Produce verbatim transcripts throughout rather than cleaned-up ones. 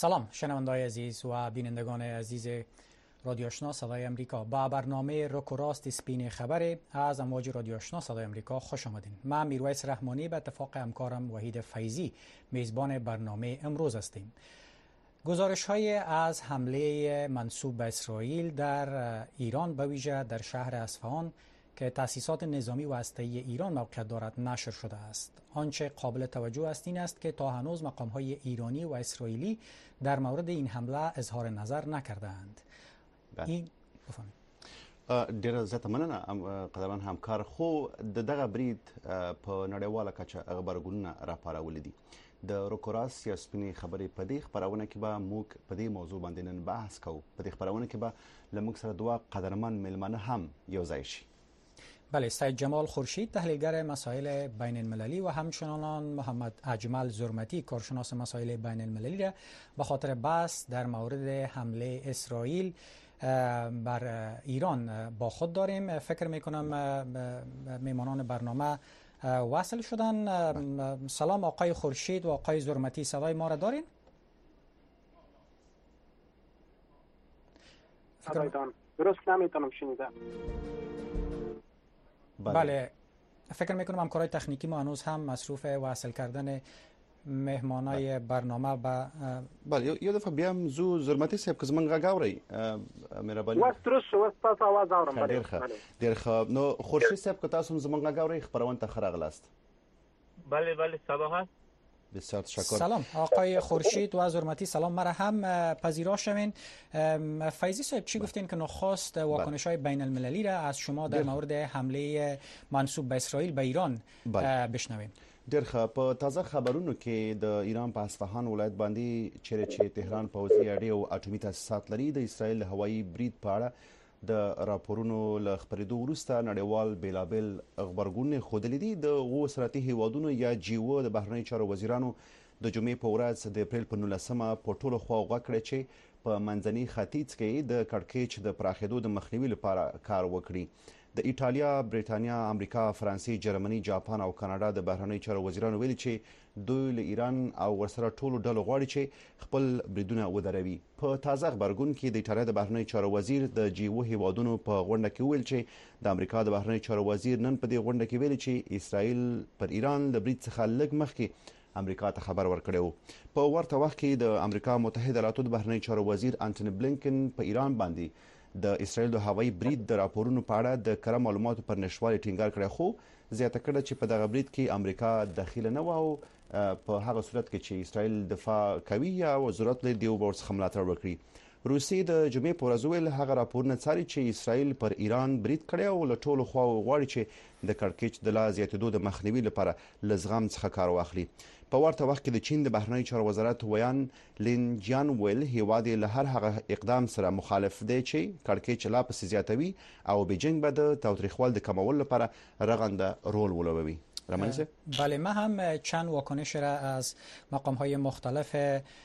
سلام شنوندگان عزیز و بینندگان عزیز رادیو آشنا صدای امریکا. با برنامه رک و راست سپین خبر از امواج رادیو آشنا صدای امریکا خوش آمدین. من میرویس رحمانی به اتفاق همکارم وحید فیضی میزبان برنامه امروز هستیم. گزارش های از حمله منسوب به اسرائیل در ایران به ویژه در شهر اصفهان که تأسیسات نظامی و هسته‌ای ایران موقعیت دارد نشر شده است. آنچه قابل توجه است این است که تا هنوز مقام‌های ایرانی و اسرائیلی در مورد این حمله اظهار نظر نکردند. این بفهمید. ډیره زیاته مننه قدرمن همکار. خو د دغه برید په نړیواله کچه خبرګونونه راپارولي دي. د روکوراس یا سپینې خبرې په دې خبرونه کې به موږ په دې موضوع باندې نن بحث کوو. په دې خبرونه کې به له موږ سره دوه قدرمن مېلمانه هم یو ځای شي. بله، سید جمال خورشید تحلیلگر مسائل بین المللی و همچنان محمد اجمل زرمتی کارشناس مسائل بین المللی را به خاطر بحث در مورد حمله اسرائیل بر ایران با خود داریم. فکر میکنم میمانان برنامه وصل شدن. سلام آقای خورشید و آقای زرمتی، صدای ما را دارین؟ صدایتان درست نمیتونم شنیدم. بله. بله فکر میکنم همکارای تکنیکی ما هنوز هم مصروف وصل کردن مهمانای برنامه به بله یو دفعه بیا هم زو زرمتی صاحب که زمونږ غږ اورئ مهرباني وس درست شو وس تاسو आवाज اورم. ډېر ښه ډېر ښه. نو خورشید صاحب که تاسو هم زمونږ غږ اورئ خپرونه ته ښه راغلاست. بله بله صدا هست. بسیار تشکر. سلام آقای خورشید و زرمتی، سلام مرا هم پذیرا شوین. فیضی صاحب چی گفتین که نخواست واکنش های بین المللی را از شما در مورد حمله منسوب به اسرائیل به ایران بشنویم؟ ډېر ښه. په تازه خبرونو کې د ایران په اصفهان ولایت باندې چیرې چې تهران پوځي اډې او اټومي تاسیسات لري د اسرائیل هوایي برید په اړه د راپورونو له خپرېدو وروسته نړیوال بیلابیل غبرګونونه ښودلي دي. د اوو صنعتي هیوادونو یا جیو د بهرنیو چارو وزیرانو د جمعې په ورځ د اپریل په نولسمه په ټولو خواو غږ کړی چې په منځني ختیځ کې د کړکېچ د پراخېدو د مخنیوي لپاره کار وکړي. د ایټالیا، بریتانیا، امریکا، فرانسې، جرمني، جاپان او کاناډا د بهرنیو چارو وزیرانو ویلي چې دوی له ایران او ورسره ټولو ډلو غواړي چې خپل بریدونه ودروي. په تازه خبرګون کې د ایټالیا د بهرنیو چارو وزیر د جیو هیوادونو په غونډه کې ویل چې د امریکا د بهرنیو چارو وزیر نن په دې غونډه کې ویلي چې اسرائیل پر ایران د برید څخه لږ مخکې امریکا ته خبر ورکړی و. په ورته وخت کې د امریکا متحده ایالاتو د بهرنیو چارو وزیر انټونی بلینکن په ایران باندې د اسرائیل د هوایي برید د راپورونو په اړه د کره معلوماتو پر نشتوالي ټینګار کړی، خو زیاته کړه چې په دغه برید کې امریکا دخیله نه و او په هغه صورت کې چې اسرائیل دفاع کوي یا ضرورت لري دیو ورڅخه ملاتړ وکړي. روسیې د جمعې په ورځ ویل هغه راپورونه څاري چې اسرائیل پر ایران برید کړی او له ټولو خواو غواړي چې د کړکېچ د لا زیاتېدو د مخنیوي لپاره له زغم څخه کار واخلي. په ورته وخت کې د چین د بهرنیو چارو وزارت ویان لین جان ویل هیواد له هر هغه اقدام سره مخالف دی چې کړکېچ لا پسې زیاتوي او بیجینګ به د تاوتریخوال د کمولو لپاره رغنده رول ولوبوي. بله، ما هم چند واکنش را از مقام‌های مختلف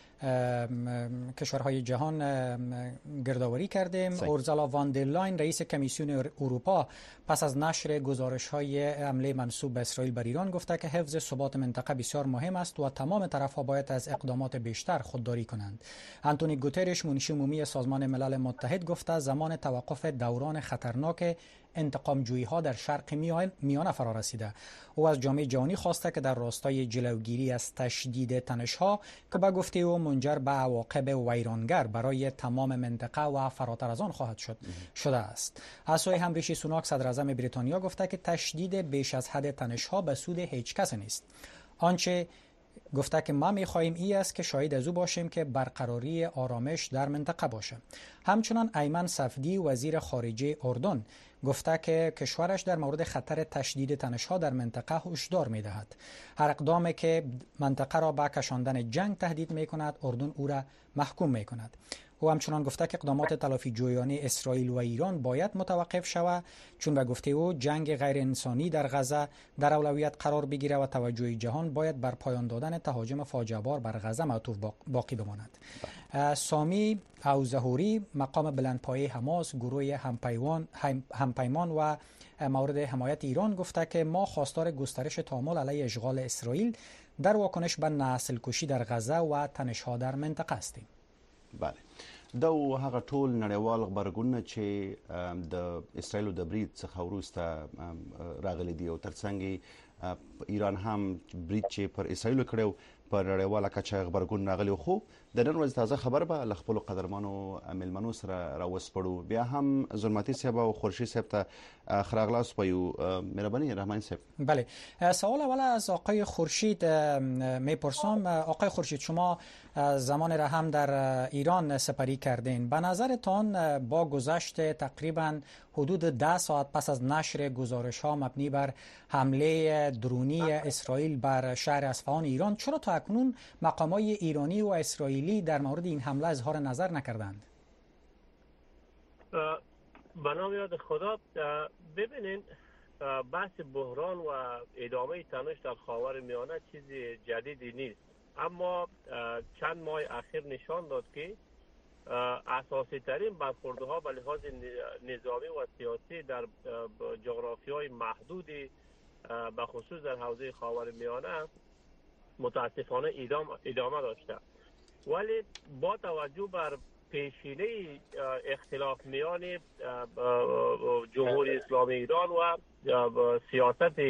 کشورهای جهان گردآوری کردیم. اورزالا وان در لاین رئیس کمیسیون اروپا پس از نشر گزارش‌های حمله منسوب به اسرائیل بر ایران گفته که حفظ ثبات منطقه بسیار مهم است و تمام طرف‌ها باید از اقدامات بیشتر خودداری کنند. انتونی گوترش منشی عمومی سازمان ملل متحد گفته زمان توقف دوران خطرناک انتقام جویی ها در شرق میانه فرا رسیده. او از جامعه جهانی خواسته که در راستای جلوگیری از تشدید تنش ها که به گفته او منجر به عواقب ویرانگر برای تمام منطقه و فراتر از آن خواهد شد شده است. از سوی هم ریشی سوناک صدر اعظم بریتانیا گفته که تشدید بیش از حد تنش ها به سود هیچ کس نیست. آنچه گفته که ما می‌خواهیم ای است که شاهد از او باشیم که برقراری آرامش در منطقه باشه. همچنان ایمن صفدی وزیر خارجه اردن گفته که کشورش در مورد خطر تشدید تنش‌ها در منطقه هشدار می‌دهد. هر اقدامی که منطقه را به کشاندن جنگ تهدید می‌کند اردن او را محکوم می‌کند. او همچنان گفته که اقدامات تلافی جویانه اسرائیل و ایران باید متوقف شود چون به گفته او جنگ غیر انسانی در غزه در اولویت قرار بگیره و توجه جهان باید بر پایان دادن تهاجم فاجعه بار بر غزه معطوف باقی بماند. سامی او ظهوری مقام بلندپایه حماس گروه همپیمان همپیمان و مورد حمایت ایران گفته که ما خواستار گسترش تعامل علیه اشغال اسرائیل در واکنش به نسل کشی در غزه و تنش‌ها در منطقه هستیم. بله دا هغه ټول نړیوال خبرګونونه چې د اسرائیل د برید څخه وروسته راغلي دي او ترڅنګ ایران هم برید چې پر اسرائیل کړو پر نړیواله کچه خبرګون راغلی خو د نن ورځ تازه خبر به ل خپل قدرمنو ملمنو سره راوسپړو. بیا هم ظلمتي صاحب او خورشید صاحب ته خراغلاس پيو. مهرباني رحمان صاحب. بله سوال اول از آقای خورشید میپرسم. آقای خورشید شما زمان را هم در ایران سپری کردین. به نظرتان با گذشت تقریبا حدود ده ساعت پس از نشر گزارش ها مبنی بر حمله درونی اسرائیل بر شهر اصفهان ایران چرا تا اکنون مقامات ایرانی و اسرائیلی در مورد این حمله اظهار نظر نکردند؟ به نام یاد خدا ببینین بحث بحران و ادامه تنش در خاورمیانه چیز جدیدی نیست، اما چند ماه اخیر نشان داد که اساسی ترین برخوردها به لحاظ نظامی و سیاسی در جغرافیای محدودی به خصوص در حوزه خاورمیانه متاسفانه ادامه داشته. ولی با توجه بر پیشینه اختلاف میان جمهوری اسلامی ایران و سیاست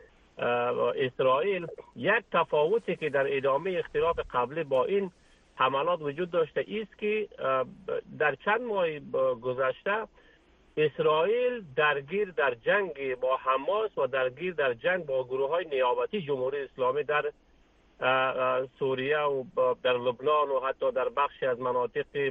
اسرائیل، یک تفاوتی که در ادامه اختلاف قبلی با این حملات وجود داشته است که در چند ماه گذشته اسرائیل درگیر در جنگ با حماس و درگیر در جنگ با گروه های نیابتی جمهوری اسلامی در سوریه و در لبنان و حتی در بخشی از مناطق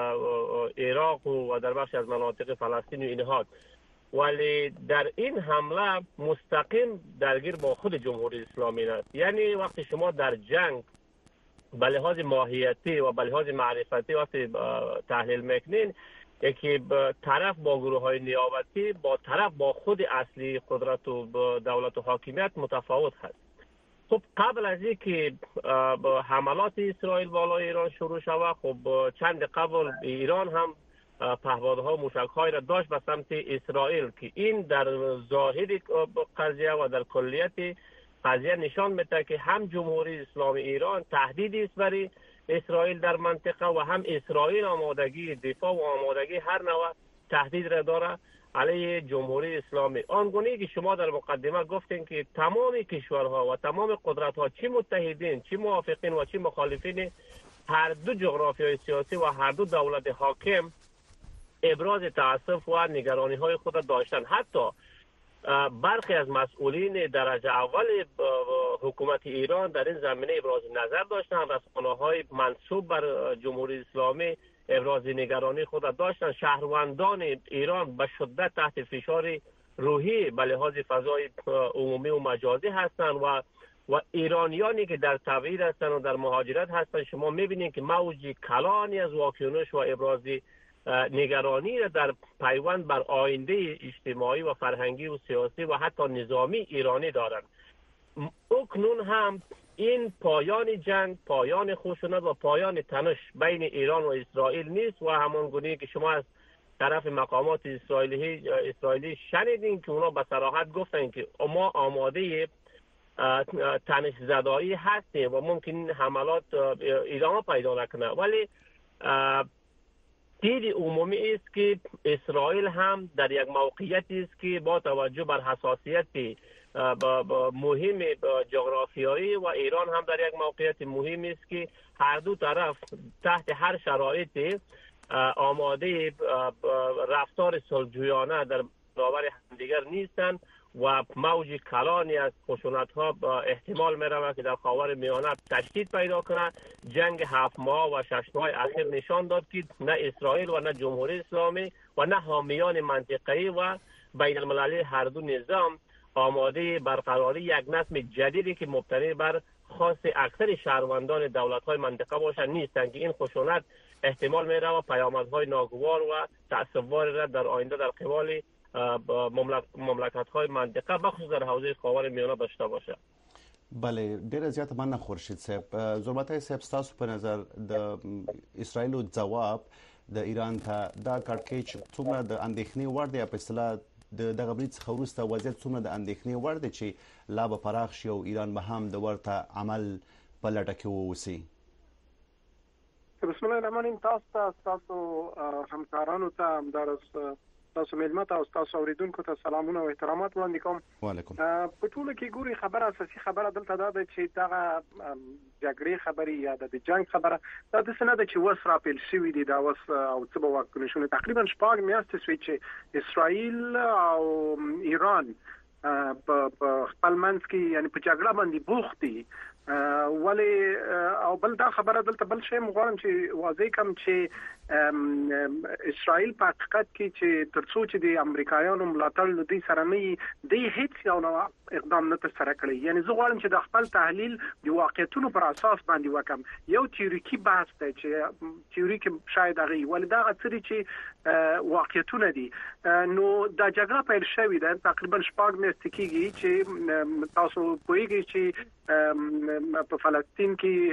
عراق و در بخشی از مناطق فلسطین و اینها، ولی در این حمله مستقیم درگیر با خود جمهوری اسلامی است. یعنی وقتی شما در جنگ به لحاظ ماهیتی و به لحاظ معرفتی وقتی تحلیل میکنین، یکی طرف با گروه های نیابتی با طرف با خود اصلی قدرت و دولت و حاکمیت متفاوت هست. خب قبل از اینکه حملات اسرائیل بالای ایران شروع شود، خب چند قبل ایران هم پهپادها موشک‌های را داشت به سمت اسرائیل که این در ظاهر قضیه و در کلیت قضیه نشان میده که هم جمهوری اسلامی ایران تهدیدی است برای اسرائیل در منطقه و هم اسرائیل آمادگی دفاع و آمادگی هر نوع تهدید را داره علیه جمهوری اسلامی. آنگونه که شما در مقدمه گفتین که تمام کشورها و تمام قدرت‌ها چی متحدین چی موافقین و چی مخالفین هر دو جغرافیای سیاسی و هر دو دولت حاکم ابراز تأسف و نگرانی های خود داشتن. حتی برخی از مسئولین درجه اول حکومت ایران در این زمینه ابراز نظر داشتن، رسانه‌های منسوب بر جمهوری اسلامی ابراز نگرانی خود داشتن. شهروندان ایران به شدت تحت فشار روحی به لحاظ فضای عمومی و مجازی هستند و و ایرانیانی که در تبعید هستند و در مهاجرت هستند، شما میبینید که موج کلانی از واکنش و ابراز نگرانی را در پیوند بر آینده اجتماعی و فرهنگی و سیاسی و حتی نظامی ایرانی دارند. اکنون هم این پایان جنگ، پایان خشونت و پایان تنش بین ایران و اسرائیل نیست و همان گونه که شما از طرف مقامات اسرائیلی اسرائیلی شنیدین که اونا به صراحت گفتن که ما آماده تنش زدایی هستیم و ممکن حملات ادامه پیدا نکنه، ولی دید عمومی است که اسرائیل هم در یک موقعیتی است که با توجه بر حساسیت مهم جغرافیایی و ایران هم در یک موقعیت مهم است که هر دو طرف تحت هر شرایطی آماده رفتار صلح‌جویانه در برابر همدیگر نیستند و موج کلانی از خشونت‌ها احتمال می‌رود که در خاورمیانه تشدید پیدا کنه. جنگ هفت ماه و شش ماه اخیر نشان داد که نه اسرائیل و نه جمهوری اسلامی و نه حامیان منطقه‌ای و بین المللی هر دو نظام آماده برقراری یک نظم جدیدی که مبتنی بر خواست اکثر شهروندان دولت‌های منطقه باشند نیستند که این خشونت احتمال می‌رود پیامدهای ناگوار و تأسف‌بار را در آینده در قبال مملکت‌های منطقه بخصوص در حوزه خاورمیانه داشته باشه. بله ډیره زیاته مننه خورشید صاحب. زلمتای صاحب تاسو په نظر د اسرائیل جواب د ایران ته دا کړکېچ څومره د اندېښنې وړ دی په اصطلاح د دغه برید څخه وروسته وضعیت څومره د اندېښنې وړ دی چې لا به پراخ شي او ایران به هم د ورته عمل په لټه کې واوسي؟ بسم الله الرحمن الرحیم. تاسو تاسو همکارانو ته همدارس تاسو ملمت او تاسو اوریدونکو ته سلامونه او احترامات وړاندې کوم. وعلیکم. په ټوله کې ګوري خبره اساسي خبره دلته دا ده چې دغه جګړې خبرې یا د جنگ خبره دا د سند چې وس را پیل شوې دي دا وس او څه به واکنه شونه تقریبا شپږ میاشتې شوې چې اسرائیل او ایران په خپل منځ کې یعنی په جګړه باندې بوخت دي. ولی او بل دا خبره دلته بل شی مغواړم چې واضح کوم چې اسرائیل په حقیقت کې چې ترڅو چې د امریکایانو ملاتړ لدی سره نه دی هیڅ یو نو اقدام نه تر سره کړی. یعنی زه غواړم چې د خپل تحلیل د واقعیتونو پر اساس باندې وکم. یو تیوریکي بحث دی چې تیوریکي شاید هغه ولی دا غوړي چې واقعیتونه دي. نو دا جګړه پیل شوې ده تقریبا شپږ میاشتې کېږي چې تاسو پوهیږئ چې په فلسطین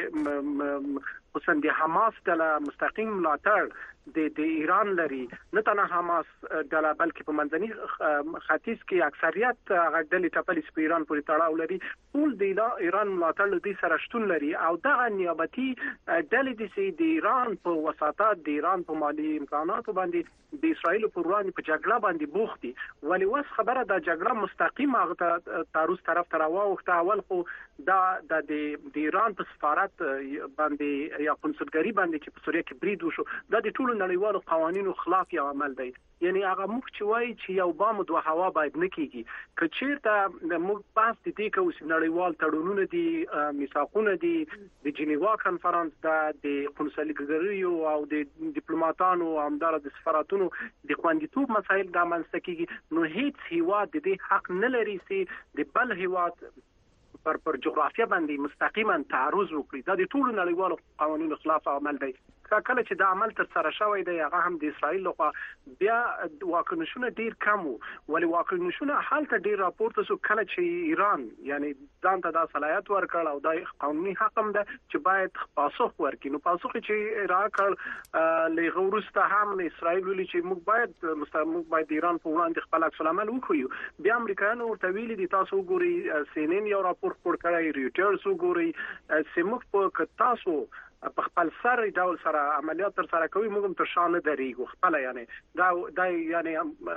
کې خصوصا د حماس د مستقیم ملاتړ د د ایران لري. نه تنها حماس د بلکې په منځني ختیځ کې اکثریت غډلې ټپلې په ایران پورې تړاو لري. ټول د ایران ملاتړ لدی سره شتون لري او دغه نیابتي ډلې د سي د ایران په وساطت د ایران په مالی امکاناتو باندې د اسرائیل په وړاندې په جګړه باندې بوخت دي. ولی وس خبره د جګړه مستقیم هغه تاروس طرف ته راوخته. اول خو دا د د ایران په سفارت باندې یا قنصلګری باندې چې په سوریه کې برید وشو دا د ټولو نړیوالو قوانینو خلاف یو عمل دی. یعنی هغه موږ چې وایي چې یو بام دوه هوا باید نه کیږي. که چیرته موږ بحث د دې کوو چې نړیوال تړونونه دي میثاقونه دي د جنیوا کانفرنس د قنصلګریو او د ډیپلوماټانو او همدار د سفارتونو د خوندیتوب مسایل د منځته کیږي. نو هیڅ هیواد د دې حق نه لري چې د بل هیواد پر پر جغرافیه باندې مستقیما تعرض وکړي. دا د ټولو نړیوالو قوانینو خلاف عمل دی. کله چې دا عمل تر سره شوی دی هغه هم د اسرائیل لخوا بیا واکنشونه ډیر کم وو. ولی واکنشونه حالت ډیر راپورته شو کله چې ایران یعنی ځان ته د صلاحیت ورکړ او د قانوني حق هم ده چې باید پاسخ ورکړي. نو پاسخ چې راکړ لږ وروسته هم اسرائیل ویلي چې موږ باید مستمر باید ایران په وړاندې خپل عکس العمل وکړو. بیا امریکایانو ورته ویلي دي تاسو ګوري سی ان ان یو راپور خپور کړی ریوټرز وګوري چې موږ په تاسو په خپل سر ډول سره عملیات تر سره کوي موږ هم تر شان درېږو خپل. یعنی دا دا یعنی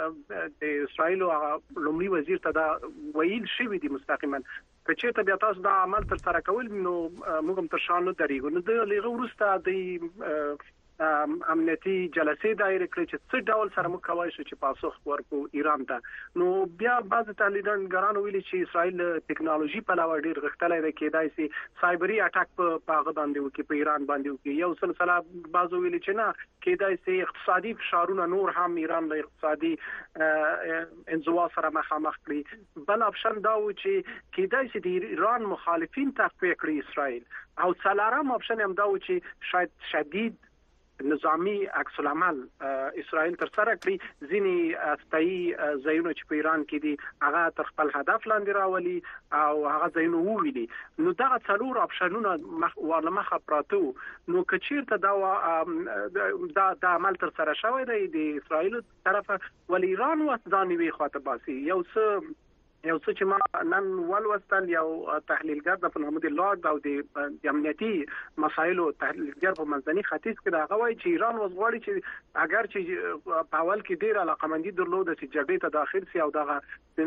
د اسرائیل او لومړي وزیر ته دا ویل شوی دی مستقیما که چې بیا تاسو دا عمل تر سره کول نو موږ هم تر شان درېږو. نو د لغه ورسته د امنیتي جلسې دایره کړې چې څه ډول سره موږ کوي چې پاسخ ورکو ایران ته. نو بیا بعض تحلیلګران ویلي چې اسرائیل ټیکنالوژي په لور ډیر غښتلې ده کېدای شي سایبري اٹاک په هغه باندې وکړي په ایران باندې وکړي. یو سلسله بعضو ویلي چې نه کېدای شي اقتصادي فشارونه نور هم ایران له اقتصادي انزوا سره مخامخ کړي. بل اپشن دا و چې کېدای شي د ایران مخالفین تقویه کړي اسرائیل. او څلورم اپشن هم دا و چې شاید شدید نظامی عکس العمل اسرائیل تر سره کړی. ځینی استای ځایونه چې په ایران کې دي هغه تر خپل هدف لاندې راولي او هغه ځایونه وویلي. نو دا څلور اپشنونه ورله مخه پراته. نو کچیرته دا دا د عمل تر سره شوی دی د اسرائیل طرفه ول ایران وځاني وی خاطر باسي. یو څه یو څه چې ما نن ولوستل یو تحلیلګر د محمد الله او د امنیتي مسایلو تحلیلګر په منځني ختیځ کې دا غوي چې ایران وزغړي چې اگر چې په اول کې ډیر علاقمندي درلوده چې جګړې ته داخل سي او دغه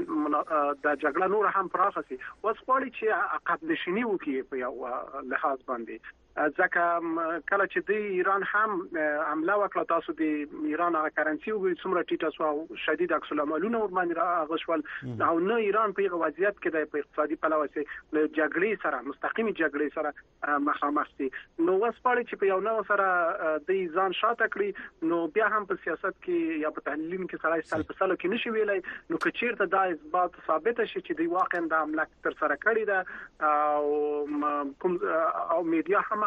د جګړه نور هم پراخه سي وسغړي چې عقب نشینی وکړي په یو لحاظ باندې. ځکه کله چې د ایران هم عمله وکړه تاسو د ایران هغه کرنسي وګورئ څومره ټیټه سو او شدید عکس العملونه ور باندې راغشول. او نه ایران په یو وضعیت کې د اقتصادي پلوه سي له جګړې سره مستقیمي جګړې سره مخامخ دي. نو وسپړي چې په یو نو سره د ځان شاته کړی نو بیا هم په سیاست کې یا په تحلیل کې سره سال په سال کې نشي ویلای. نو که چیرته دا اثبات ثابت شي چې د واقعا د عمله تر سره کړی ده او کوم او میډیا هم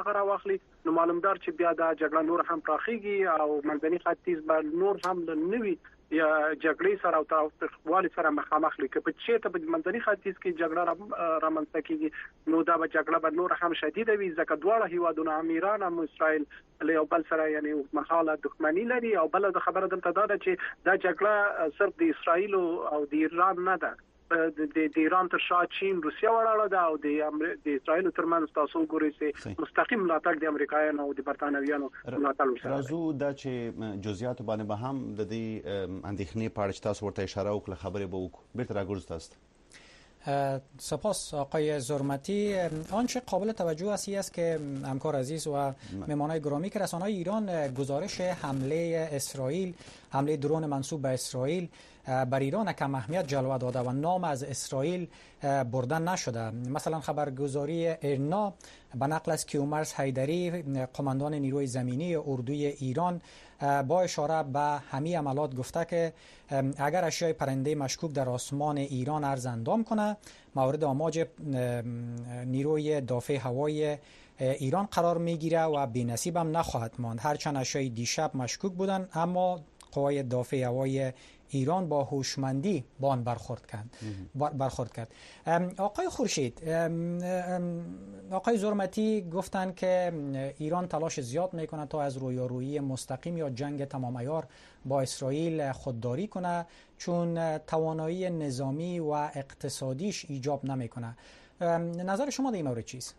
هغه راوخلي نو معلومدار چې بیا دا جګړه نور هم پراخیږي او منځني ختیځ به نور هم نوي یا جګړې سره او تاوتریخوالي سره مخامخ لیکي په چې ته په منځني ختیځ کې جګړه رامنځته کیږي نو دا به جګړه به نور هم شدیده وي ځکه دواړه هیوادونه هم ایران او اسرائیل له یو بل سره یعنی محاله دښمنی لري او بل د خبره دلته دا ده چې دا جګړه صرف د اسرائیل او د ایران نه ده د ایران تر شا چین روسیا ولاړه ده او د د اسرائیل ترمنځ تاسو ګورئ چې مستقیم ملاتړ د امریکایانو او د برتانویانو ملاتړ وشي. راځو دا چې جزئیات باندې به هم د دې اندېښنې په اړه چې تاسو ورته اشاره وکړه خبرې به وکړو. بیرته راګرځو تاسو. سپاس آقای زرمتی. آنچه قابل توجه است است که همکار عزیز و مهمانای گرامی که رسانه‌های ایران گزارش حمله اسرائیل، حمله درون منسوب به اسرائیل بر ایران کم اهمیت جلوه داده و نام از اسرائیل بردن نشده. مثلا خبرگزاری ایرنا به نقل از کیومرث حیدری قماندان نیروی زمینی اردوی ایران با اشاره به همه عملات گفته که اگر اشیای پرنده مشکوک در آسمان ایران عرض اندام کنه مورد آماج نیروی دافع هوایی ایران قرار میگیره و بی‌نصیب هم نخواهد ماند. هرچند اشیای دیشب مشکوک بودن اما قوای دافع هوایی ایران با هوشمندی با آن برخورد کرد. برخورد کرد. آقای خورشید، آقای زرمتی گفتن که ایران تلاش زیاد میکنه تا از رویارویی مستقیم یا جنگ تمام عیار با اسرائیل خودداری کنه چون توانایی نظامی و اقتصادیش ایجاب نمیکنه. نظر شما در این مورد چیست؟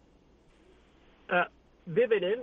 ببینین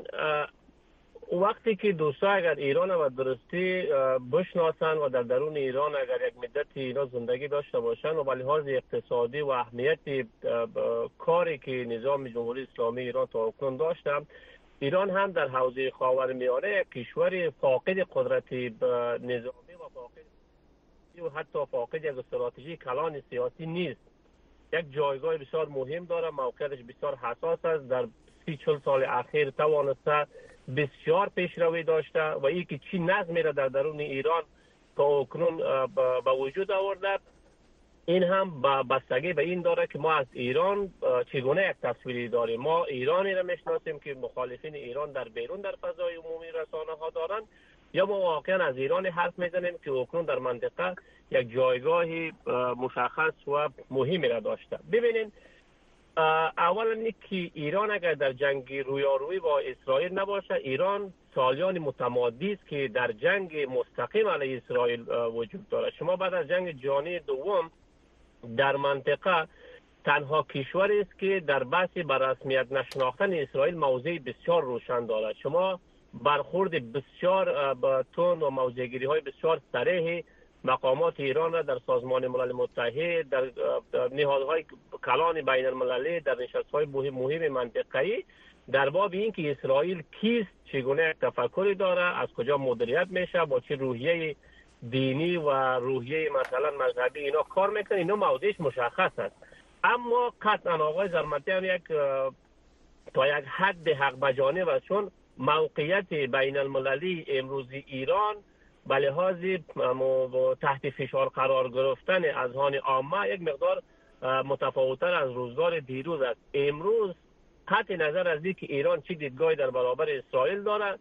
وقتی که دوستا اگر ایران و درستی بشناسن و در درون ایران اگر یک مدت اینا زندگی داشته باشن و به لحاظ اقتصادی و اهمیت کاری که نظام جمهوری اسلامی ایران تا اکنون داشته، ایران هم در حوزه خاورمیانه یک کشور فاقد قدرت نظامی و فاقد و حتی فاقد یک استراتژی کلان سیاسی نیست. یک جایگاه بسیار مهم داره، موقعیتش بسیار حساس است. در سی چل سال اخیر توانسته بسیار پیشروی داشته و ای که چی نظمی را در درون ایران تا اکنون به وجود آورده، این هم بستگی به این داره که ما از ایران چگونه یک تصویری داریم. ما ایرانی را میشناسیم که مخالفین ایران در بیرون در فضای عمومی رسانه ها دارند، یا ما واقعا از ایران حرف میزنیم که اکنون در منطقه یک جایگاهی مشخص و مهمی را داشته. ببینید، اولا اینکه ایران اگر در جنگ رویارویی با اسرائیل نباشه، ایران سالیان متمادی است که در جنگ مستقیم علیه اسرائیل وجود داره. شما بعد از جنگ جهانی دوم در منطقه تنها کشوری است که در بحث بر رسمیت نشناختن اسرائیل موضع بسیار روشن دارد. شما برخورد بسیار با تون و موضع‌گیری های بسیار صریح مقامات ایران را در سازمان ملل متحد، در نهادهای کلان بین المللی، در نشست‌های مهم مهم منطقه‌ای در باب این که اسرائیل کیست، چگونه تفکری داره، از کجا مدیریت میشه، با چه روحیه دینی و روحیه مثلا مذهبی اینا کار میکنه، اینا موضعش مشخص است. اما قطعا آقای زرمتی هم یک تا یک حد حق بجانب است، چون موقعیت بین المللی امروز ایران به لحاظ تحت فشار قرار گرفتن اذهان عامه یک مقدار متفاوت‌تر از روزگار دیروز است. امروز قطع نظر از اینکه ایران چه دیدگاهی در برابر اسرائیل دارد،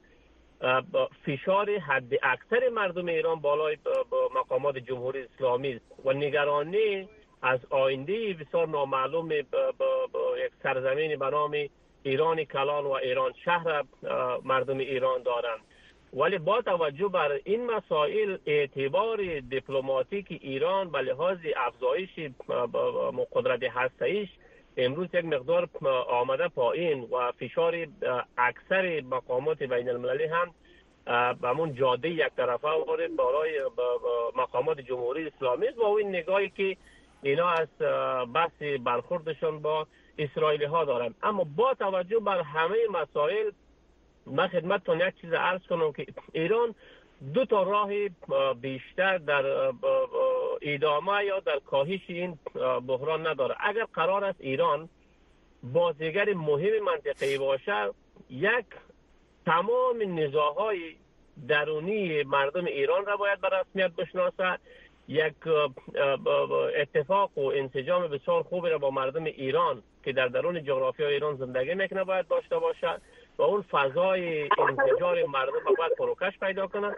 فشار حد اکثر مردم ایران بالای مقامات جمهوری اسلامی است و نگرانی از آینده بسیار نامعلوم یک سرزمین به نام ایران کلان و ایران شهر مردم ایران دارند. ولی با توجه بر این مسائل اعتبار دیپلماتیک ایران به لحاظ افزایش قدرت هسته‌ایش امروز یک مقدار آمده پایین و فشار اکثر مقامات بین المللی هم به همون جاده یک طرفه وارد برای مقامات جمهوری اسلامی است و این نگاهی که اینا از بحث برخوردشون با اسرائیلی ها دارن. اما با توجه بر همه مسائل من خدمتتون یک چیز عرض کنم که ایران دو تا راه بیشتر در ادامه یا در کاهش این بحران نداره. اگر قرار است ایران بازیگر مهم منطقه‌ای باشه، یک تمام نزاع‌های درونی مردم ایران را باید به رسمیت بشناسه، یک اتفاق و انسجام بسیار خوبی را با مردم ایران که در درون جغرافیای ایران زندگی میکنه باید داشته باشه و اون فضای انفجار مردم باید فروکش پیدا کنه.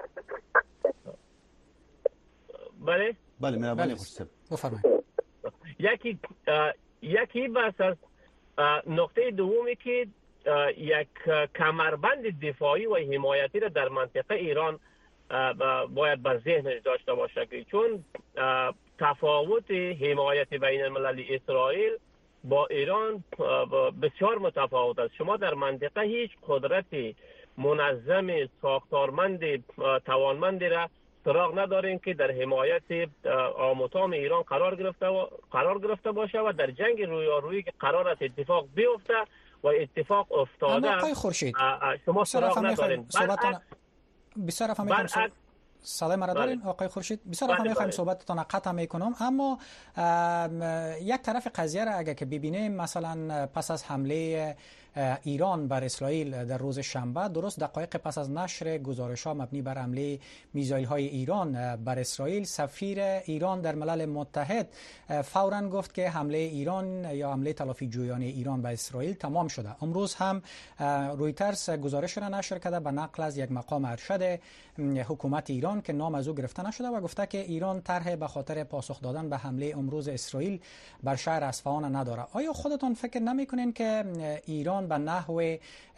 بله بله مهربانی خوشی بفرمایید. یکی یکی بس از نقطه دومی که یک کمربند دفاعی و حمایتی را در منطقه ایران باید بر ذهنش داشته باشه که چون تفاوت حمایت بین المللی اسرائیل با ایران بسیار متفاوت است. شما در منطقه هیچ قدرت منظم ساختارمند توانمندی را سراغ ندارین که در حمایت آموتام ایران قرار گرفته و قرار گرفته باشه و در جنگ رویارویی که قرار است اتفاق بیفته و اتفاق افتاده. اما آقای خورشید شما سراغ ندارین. بسیار افهم میکنم صدای مرا دارین آقای خورشید؟ بسیار افهم میخوایم صحبتتان قطع میکنم، اما یک طرف قضیه را اگر که ببینیم مثلا پس از حمله ایران بر اسرائیل در روز شنبه، درست دقایق پس از نشر گزارش‌ها مبنی بر حمله میزایل‌های ایران بر اسرائیل، سفیر ایران در ملل متحد فوراً گفت که حمله ایران یا حمله تلافی جویانه ایران به اسرائیل تمام شده. امروز هم رویترز گزارش را نشر کرده به نقل از یک مقام ارشد حکومت ایران که نام از او گرفته نشده و گفته که ایران طرح به خاطر پاسخ دادن به حمله امروز اسرائیل بر شهر اصفهان نداره. آیا خودتان فکر نمی‌کنین که ایران به نحو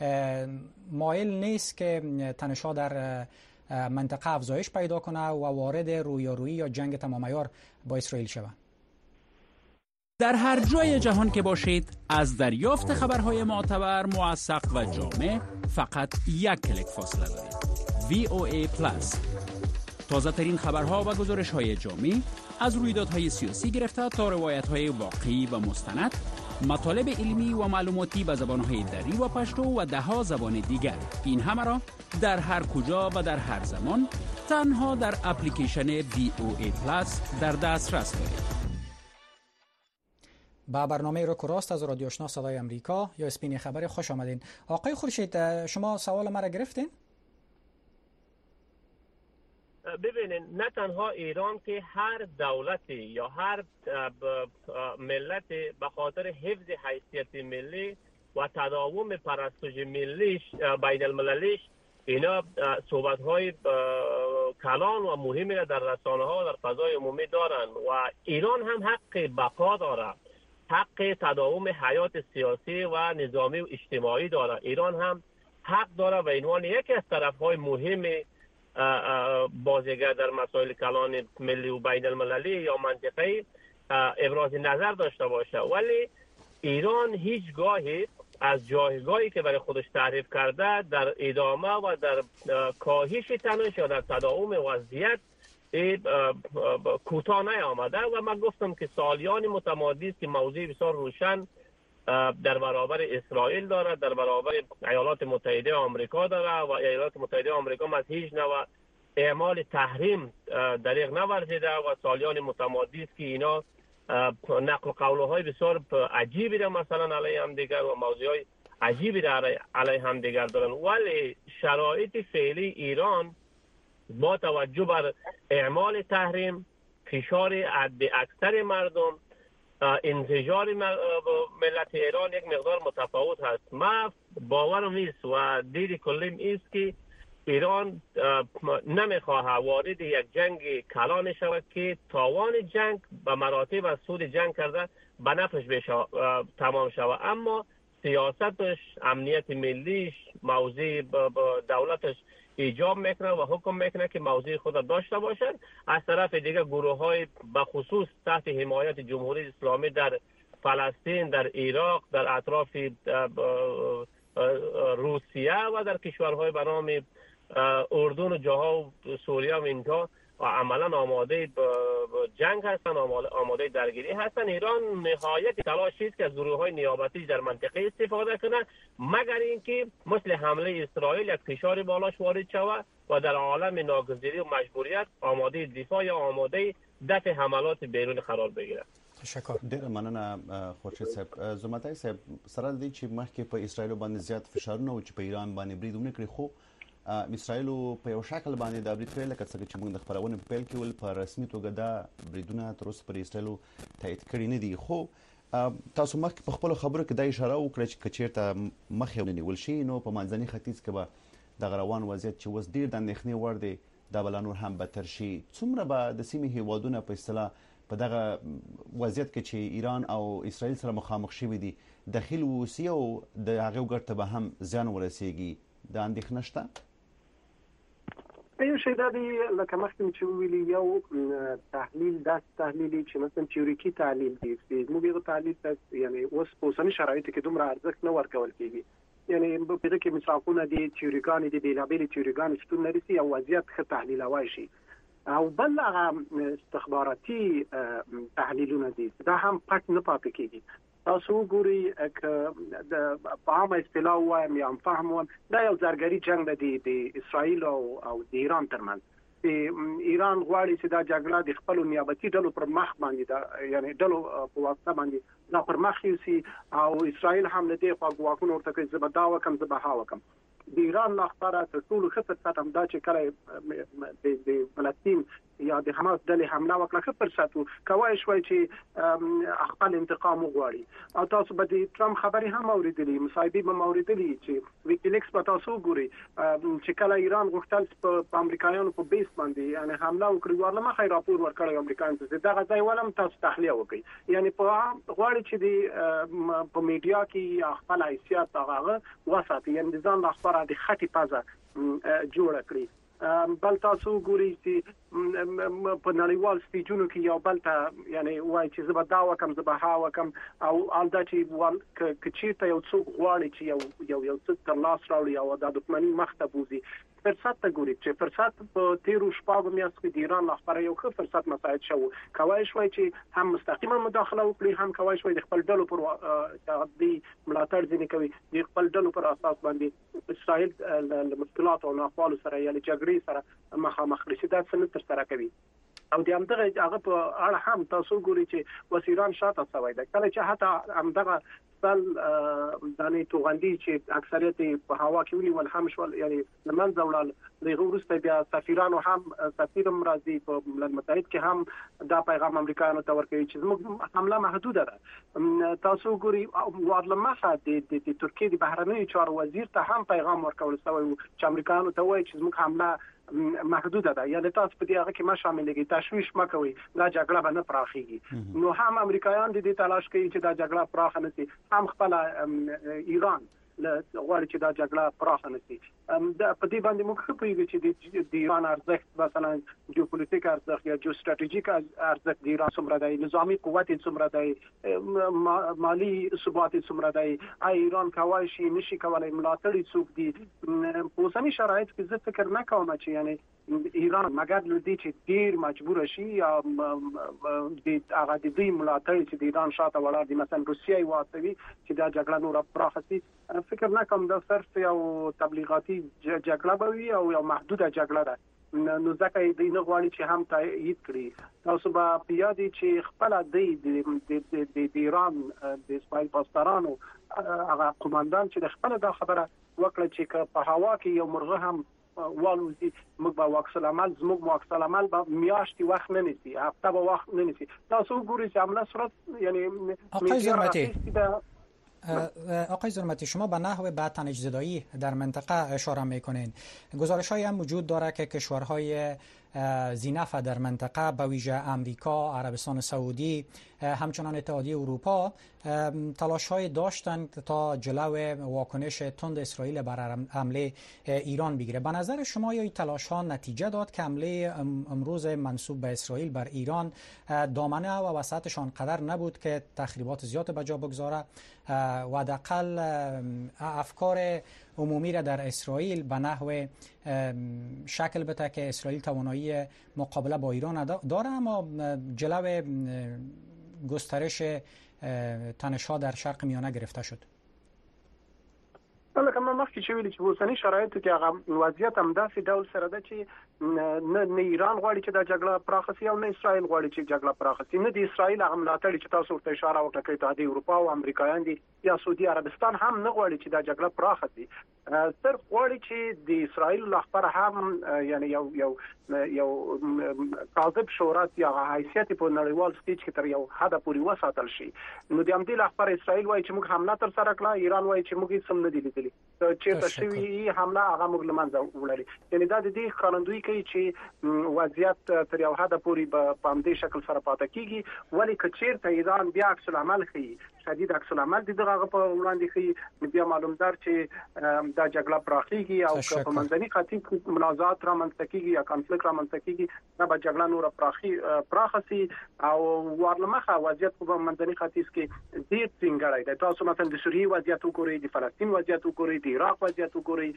مایل نیست که تنش‌ها در منطقه افزایش پیدا کنه و وارد رویارویی یا جنگ تمام عیار با اسرائیل شود؟ در هر جای جهان که باشید، از دریافت خبرهای معتبر، موثق و جامع فقط یک کلیک فاصله دارید. وی او ای پلاس، تازه ترین خبرها و گزارش های جامع از رویدادهای سیاسی گرفته تا روایت های واقعی و مستند، مطالب علمی و معلوماتی به زبانهای دری و پشتو و ده ها زبان دیگر. این همه را در هر کجا و در هر زمان تنها در اپلیکیشن وی او ای پلاس در دسترس دارید. با برنامه رو کراست از رادیو آشنا صدای امریکا یا اسپین خبر خوش آمدین. آقای خورشید، شما سوال مرا گرفتین؟ ببینید، نه تنها ایران که هر دولتی یا هر ملت به خاطر حفظ حیثیت ملی و تداوم پرستش ملیش بین المللیش اینا صحبت های کلان و مهمی را در رسانه ها و در فضای عمومی دارن و ایران هم حق بقا داره، حق تداوم حیات سیاسی و نظامی و اجتماعی داره. ایران هم حق داره و عنوان یکی از طرف های مهم بازیگر در مسائل کلان ملی و بین المللی یا منطقه‌ای ابراز نظر داشته باشه، ولی ایران هیچگاهی از جایگاهی که برای خودش تعریف کرده در ادامه و در کاهش تنش یا در تداوم وضعیت کوتاه نیامده و من گفتم که سالیان متمادی است که موضوع بسیار روشن در برابر اسرائیل داره، در برابر ایالات متحده آمریکا داره و ایالات متحده آمریکا از هیچ نوع اعمال تحریم دریغ نورزیده و سالیان متمادی است که اینا نقل قولهای بسیار عجیبی را مثلا علیه هم دیگر و موضوعهای عجیبی را علیه هم دیگر دارن، ولی شرایط فعلی ایران با توجه بر اعمال تحریم، فشار حد اکثر مردم، انفجار ملت ایران یک مقدار متفاوت هست. من باورم نیست و دید کلیم است که ایران نمیخواه وارد یک جنگ کلان شود که تاوان جنگ به مراتب از سود جنگ کرده به نفعش بشه تمام شود، اما سیاستش، امنیت ملیش، موضوع دولتش ایجاب میکنه و حکم میکنه که موضوع خود داشته باشن. از طرف دیگه گروه های به خصوص تحت حمایت جمهوری اسلامی در فلسطین، در عراق، در اطراف روسیه و در کشورهای به نام اردن و جاها و سوریه و اینجا عملا آماده جنگ هستن، آماده درگیری هستن. ایران نهایت تلاشی است که از گروه های نیابتی در منطقه استفاده کنه، مگر اینکه مثل حمله اسرائیل یک فشار بالاش وارد شود و در عالم ناگزیری و مجبوریت آماده دفاع یا آماده دفع حملات بیرون قرار بگیره. تشکر. ډیر مننه خورشید صاحب. زمتای صاحب، سره د دې چې مخکې په اسرائیل باندې زیات فشارونه او چې په ایران باندې برید ونکړي، خو اسرائیل په یو شکل باندې د برید کړی، لکه څنګه چې موږ د خبرونې په پیل کې ول په رسمي توګه دا بریدونه تر اوسه پر اسرائیل تایید کړي نه دي، خو تاسو مخ په خپل خبرو کې د اشاره وکړه چې کچیرته مخ یې نیول شي نو په منځني ختیځ کې به د غروان وضعیت چې وس ډیر د اندېښنې وړ دی دا بل نور هم بدتر شي. څومره به د سیمې هیوادونه په اصطلاح په دغه وضعیت کې چې ایران او اسرائیل سره مخامخ شوي دي دخیل ووسی او د هغه ګټه به هم زیان ورسیږي د اندېښنه شته؟ یو شی دا دی لکه مخکې چې ویلي یو تحلیل داس تحلیلي چې مثلا تیوریکي تحلیل دی چې موږ یو تحلیل ته یعنی اوس په اوسني شرایطو کې دومره ارزښت نه ورکول کېږي یعنی په دې کې مسافونه دي تیوریګان دي بیلابېل تیوریګان شتون لري او وضعیت ښه تحلیلوي شي او بل هغه استخباراتي تحلیلونه دي دا هم پټ نه پاتې کېږي. تاسو ګوري ک د عامه اصطلاح وایم یا فهم وایم دا یو زرګري جنگ دی د اسرائیل او او د ایران ترمنځ. ایران غواړي چې دا جګړه د خپل نیابتي ډلو پر مخ باندې دا یعنی ډلو په واسطه باندې دا پر مخ یوسي او اسرائیل هم له دې خوا ګواښونه ورته کوي زه به دا وکم زه به ها وکم. د ایران لخوا تر ټولو ښه فرصت هم دا چې کله د فلسطین یا د حماس ډلې حمله وکړه ښه فرصت و کوای شوی چې خپل انتقام وغواړي. او تاسو به د ټرمپ خبرې هم اوریدلې مصاحبې به اوریدلې چې ویکیلیکس به تاسو ګوري چې کله ایران غوښتل په امریکایانو په بیس باندې یعنی حمله وکړي ورله مخې راپور ورکړی امریکایانو ته دغه ځای ولم تاسو تحلیه وکړي یعنی په غواړي چې د په میډیا کې خپل حیثیت هغه وساتي یعنی ځان د خبره د خټي پازه جوړ کړی. بل تاسو ګوري چې په نړیوال سټیجونو کې یو بل ته یعنی وایي چې زه به دا وکم زه به ها وکم او الدا چې کچیرته یو څوک غواړي چې یو یو یو څه تر لاس راوړي او د دښمنۍ مخ ته بوزي فرصت ته ګوري چې فرصت په تیرو شپږو میاشتو کې د ایران لپاره یو ښه فرصت مساعد شو کوي شوی چې هم مستقیمه مداخله وکړي هم کوي شوی د خپل ډلو پر د ملاتړ ځینې کوي د خپل ډلو پر اساس باندې اسرائیل د مشکلات او ناخوالو سره یا جګړې سره مخامخ شي دا څه تر سره کوي او د همدغه هغه په اړه هم تاسو ګوري چې وسیران شاته سوي ده کله چې حتی همدغه سل دانه توغندي چې اکثریت په هوا کې ونیول هم شول یعنی لمنځه وړل دغه وروسته بیا سفیرانو هم سفیر مرضی په ملل متحد کې هم دا پیغام امریکایانو ته ورکوي چې زموږ حمله محدوده ده. تاسو ګوري ورلمخه د ترکیه د بهرنیو چارو وزیر ته هم پیغام ورکول شوی چې امریکایانو ته وایي چې زموږ حمله محدوده ده یعنی تاسو په دې هغه کې ما شاملېږي تشویش مکوئ دا جګړه به نه پراخیږي. نو هم امریکایان د دې تلاش کوي چې دا جګړه پراخه نشي هم خپل ایران له غواړي چې دا جګړه پراخه نشي. دا په دې باندې موږ خو پوهیږو چې د ایران ارزښت مثلا جیوپولیټیک ارزښت یا جیو ستراتیژیک ارزښت د ایران څومره دی نظامی قوت څومره دی مالی ثبات څومره دی ایران کوي شي نشي کولای ملاتړ څوک دي په اوسني شرایط کې زه فکر نه کوم چې یعنی ایران مګر له دې چې ډیر مجبور شي یا د هغه د دې ملاتړ چې د ایران شاته ولاړ دي مثلا روسیه واستوي چې دا جګړه نور پراخه شي فکر نه کوم دا صرف یو تبلیغاتي جګړه به وي او یو محدوده جګړه ده نو ځکه دې نه غواړي چې هم تایید کړي. تاسو به پیادي چې خپل د د ایران د اسرائیل پاسدارانو هغه قوماندان چې د خپل دا خبره وکړه چې په هوا کې یو مرغه هم والوزي موږ به واکسل عمل زموږ واکسل عمل به میاشتې وخت نه نیسي هفته به وخت نه نیسي. تاسو ګورئ چې عمله صورت یعنی آقای زرمتی آقای زرمتی شما به نحو به تنش زدایی در منطقه اشاره میکنین. گزارش های هم وجود داره که کشورهای زینف در منطقه به ویژه امریکا، عربستان سعودی همچنان اتحادیه اروپا تلاش های داشتند تا جلو واکنش تند اسرائیل بر حمله ایران بگیره. به نظر شما یا این تلاش ها نتیجه داد که حمله امروز منسوب به اسرائیل بر ایران دامنه و وسطشان قدر نبود که تخریبات زیاد به جا بگذاره و حداقل افکار عمومی را در اسرائیل به نحو شکل بده که اسرائیل توانایی مقابله با ایران داره اما جلو گسترش تنش‌ها در شرق میانه گرفته شد؟ لکه ما مخکې چې ویل چې اوسنی شرایطو کې هغه وضعیت هم داسې ډول سره ده چې نه نه ایران غواړي چې دا جګړه پراخه شي او نه اسرائیل غواړي چې جګړه پراخه شي. نه د اسرائیل هغه ملاتړ چې تاسو ورته اشاره وکړه چې اتحادیه اروپا او امریکایان دي یا سعودي عربستان هم نه غواړي چې دا جګړه پراخه شي. صرف غواړي چې د اسرائیل لخوا هم یعنی یو یو یو کاذب شهرت یا حیثیت په نړیوال سټیج کې تر یو حد پورې وساتل شي. نو د همدې لخوا اسرائیل وايي چې موږ حمله تر سره کړه، ایران وايي چې موږ هیڅ هم نه دي لیدلي چې تشوي حمله هغه موږ لمنځه وړلې. یعنی دا د دې قانوندوی کوي چې وضعیت تر یو حد پورې په همدې شکل سره پاتې کیږي، ولی کچیر ته ایران بیا عکس العمل کوي، شدید عکس العمل د دغه په وړاندې کوي، بیا معلومدار چې دا جګړه پراخیږي او په منځني ختیځ کې منازعات رامنځته کیږي یا کانفلیکټ رامنځته کیږي، دا به جګړه نور پراخي پراخه سي او ورلمخه وضعیت په منځني ختیځ کې ډیر څنګه دی. تاسو مثلا د سوریې وضعیت وګورئ، د فلسطین وضعیت وګورئ، د عراق وضعیت وګورئ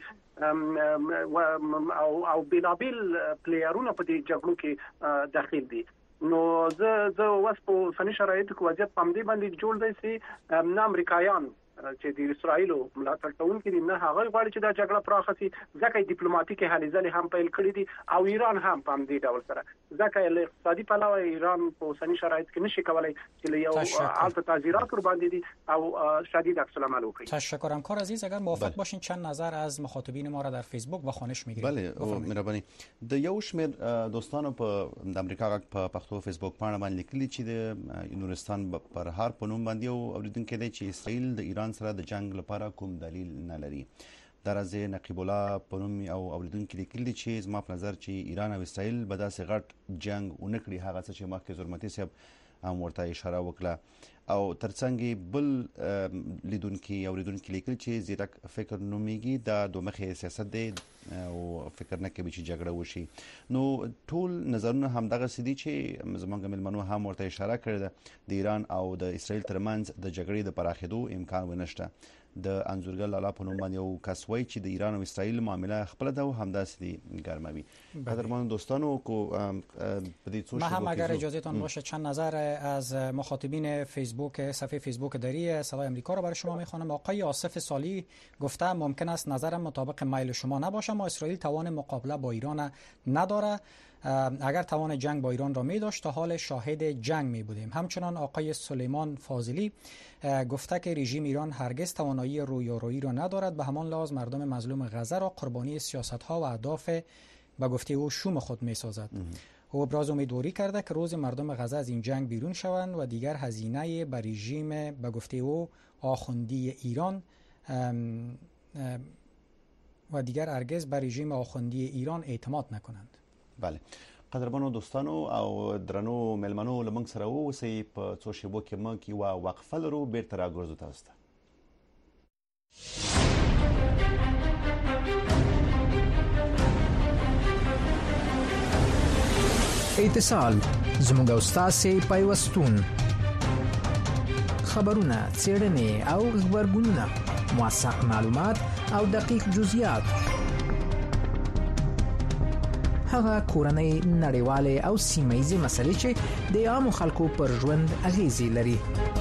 او او بلابل پلیرونه په دې جګړو کې داخل دي. نو زه زه واس په سني شرایطو کې وضعیت پام دی باندې جوړ دی چې نه امریکایان چې د اسرائیل ملاتړ کوونکي دي نه هغه غواړي چې دا جګړه پراخه شي، ځکه ډیپلوماټیک هلې ځلې هم پیل کړې دي او ایران هم په دې ډول سره، ځکه له اقتصادي پلوه ایران په سني شرایط کې نشي کولای چې له یو حالت تعزیرات ور باندې دي او شدید عکس العمل وکړي. تشکر همکار عزیز. اگر موافق باشین چند نظر از مخاطبین ما را در فیسبوک و خوانش میگیریم. بله مهرباني. د یو شمیر دوستانو په د امریکا غږ په پښتو فیسبوک باندې باندې لیکلي چې د یونستان پر هر پنوم باندې او اوریدونکو دی چې اسرائیل د ایران سره د جنگ لپاره کوم دلیل نه لري. درازه نقیب الله پنوم او اوریدونکو لیکلي چې زما په نظر چې ایران او اسرائیل به داسې غټ جنگ ونکړي هغه څه چې مخکې زرمتي صاحب هم ورته اشاره وکړه او ترڅنګ بل لیدونکو اوریدونکو لیکل چې زیرک فکر نوميږي د دوه مخې سیاست دی او فکر نه کوي چې جګړه وشي. نو ټول نظرونه هم دغه سدي چې زمونږ ملمنو هم ورته اشاره کړې ده د ایران او د اسرائیل ترمنځ د جګړې د پراخېدو امکان ونشته. د انزورګر لالا په نوم باندې یو کس وایي چې د ایران او اسرائیل معامله خپل ده او همداسې دي ګرموي. قدرمن دوستانو کو په دې څو ما هم اگر اجازهتون باشه چند نظر از مخاطبین فیسبوک صفحه فیسبوک دری صدای آمریکا رو برای شما میخوانم. آقای آصف سالی گفته ممکن است نظرم مطابق میل شما نباشه، ما اسرائیل توان مقابله با ایران نداره، اگر توان جنگ با ایران را می داشت تا حال شاهد جنگ می بودیم. همچنان آقای سلیمان فاضلی گفته که رژیم ایران هرگز توانایی رویارویی را ندارد، به همان لحاظ مردم مظلوم غزه را قربانی سیاست ها و اهداف به گفته او شوم خود می سازد. او ابراز امیدواری کرده که روز مردم غزه از این جنگ بیرون شوند و دیگر هزینه به رژیم به گفته او آخوندی ایران و دیگر هرگز به رژیم آخوندی ایران اعتماد نکنند. بله قدرمنو دوستانو او درنو ملمنو لمنګ سره اوسئ په څو شیبو کې موږ یوه وقفه لرو، بیرته راګرځو تاسو ته. اتصال زموږ او ستاسې پیوستون، خبرونه، څېړنې او خبرګونونه، موثق معلومات او دقیق جزئیات، هغه کورنۍ نړیوالې او سیمه‌ییزې مسلې چې د عامو خلکو پر ژوند اغیزې لري.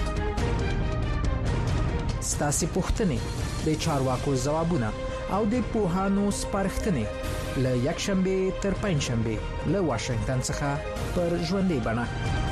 ستاسې پوښتنې، د چارواکو ځوابونه او د پوهانو سپارښتنې له یکشنبې تر پنجشنبې له واشنگټن څخه پر ژوندۍ بڼه.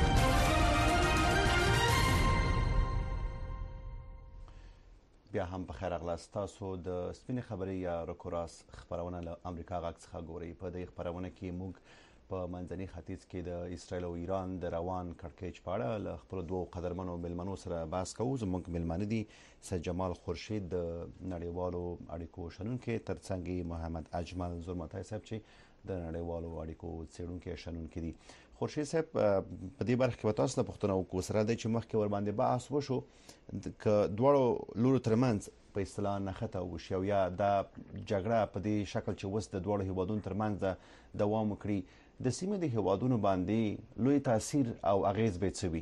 بیا هم په خیر اغلاست. تاسو د سپینې خبرې یا روکوراس خبرونه له امریکا غږ څخه ګورئ. په دې خبرونه کې موږ په منځني ختیځ کې د اسرائیل او ایران د روان کړکېچ په اړه له خپلو دوو قدرمنو ملمنو سره بحث کوو. زموږ ملمانه دي سید جمال خورشید د نړیوالو اړیکو شنونکی، ترڅنګ محمد اجمل زرمتای صاحب چې د نړیوالو اړیکو څېړونکی شنونکی دي. خورشید صاحب په دې برخه کې به تاسو ته پوښتنه وکړو، سره دی چې مخکې ورباندې بحث وشو که دواړو لورو ترمنځ په اصطلاح نښته وشي او یا دا جګړه په دې شکل چې اوس د دواړو هیوادونو ترمنځ دوام وکړي، د سیمې د هیوادونو باندې لوی تاثیر او اغیز به څه وي؟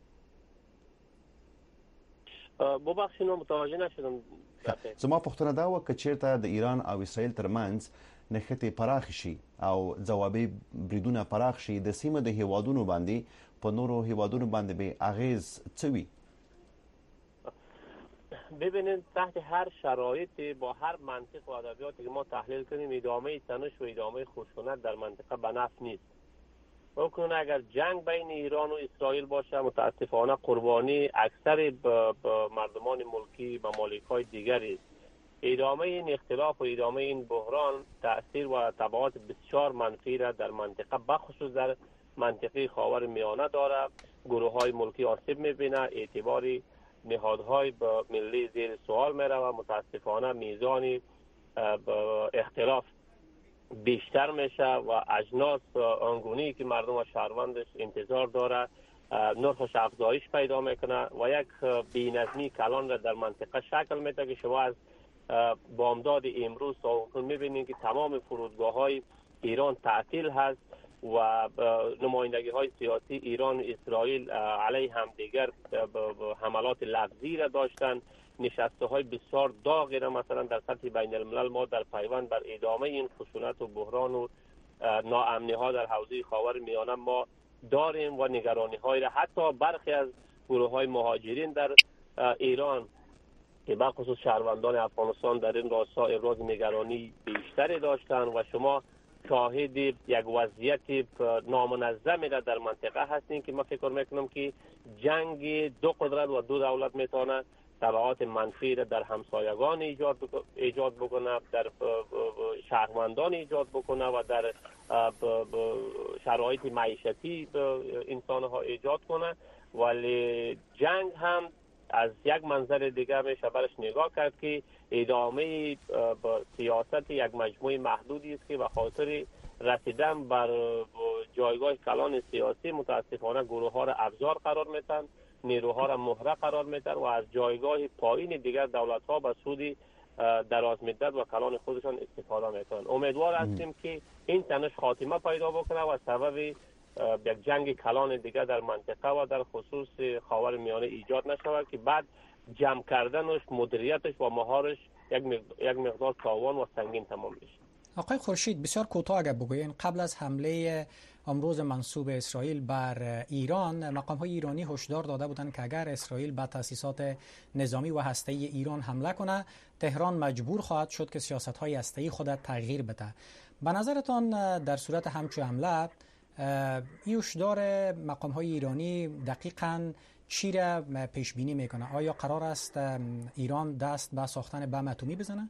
ببخشید متوجه نشدم. زما پوښتنه دا وه که چیرته د ایران او اسرائیل ترمنځ نښتې پراخ شي او ځوابي بریدونه پراخ شي، د سیمې د هیوادونو باندې په نورو هیوادونو باندې به اغیز څه وي؟ ببینید تحت هر شرایطی با هر منطق و ادبیاتی که ما تحلیل کنیم ادامه تنش و ادامه خشونت در منطقه به نفع نیست. بکنه اگر جنگ بین ایران و اسرائیل باشه متاسفانه قربانی اکثر مردمان ملکی ممالک‌های دیگری است. ادامه این اختلاف و ادامه این بحران تأثیر و تبعات بسیار منفی را در منطقه بخصوص در منطقه خاور میانه داره. گروه های ملکی آسیب میبینه، اعتباری نهادهای ملی زیر سوال میره و متاسفانه میزان اختلاف بیشتر میشه و اجناس آنگونی که مردم و شهروندش انتظار داره نرخش افزایش پیدا میکنه و یک بی‌نظمی کلان را در منطقه شکل میده که شما از بامداد امروز تا میبینید که تمام فرودگاه های ایران تعطیل هست و نمایندگی های سیاسی ایران و اسرائیل علیه همدیگر حملات لفظی را داشتن. نشسته های بسیار داغی را مثلا در سطح بین الملل ما در پیوند بر ادامه این خشونت و بحران و ناامنی ها در حوزه خاور میانه ما داریم و نگرانی های را حتی برخی از گروه های مهاجرین در ایران که به خصوص شهروندان افغانستان در این راستا ابراز نگرانی بیشتری داشتن و شما شاهد یک وضعیت نامنظمی را در منطقه هستین که من فکر میکنم که جنگ دو قدرت و دو دولت میتونه تبعات منفی را در همسایگان ایجاد ایجاد بکنه، در شهروندان ایجاد بکنه و در شرایط معیشتی انسان ها ایجاد کنه. ولی جنگ هم از یک منظر دیگه میشه برش نگاه کرد که ادامه سیاست یک مجموعه محدودی است که به خاطر رسیدن بر جایگاه کلان سیاسی متاسفانه گروه ها را ابزار قرار میدن، نیروها را مهره قرار میدن و از جایگاه پایین دیگر دولت ها به سود دراز مدت و کلان خودشان استفاده میکنن. امیدوار هستیم که این تنش خاتمه پیدا بکنه و سبب یک جنگ کلان دیگر در منطقه و در خصوص خاور میانه ایجاد نشود که بعد جمع کردنش، مدیریتش و مهارش یک مقدار تاوان و سنگین تمام بشه. آقای خورشید بسیار کوتاه اگر بگویین، قبل از حمله امروز منسوب اسرائیل بر ایران مقام های ایرانی هشدار داده بودند که اگر اسرائیل به تاسیسات نظامی و هسته‌ای ایران حمله کنه تهران مجبور خواهد شد که سیاست های هسته‌ای خود تغییر بده. به نظرتان در صورت همچون حمله این هشدار مقام های ایرانی دقیقاً چی را پیش بینی میکنه؟ آیا قرار است ایران دست به ساختن بم اتمی بزنه؟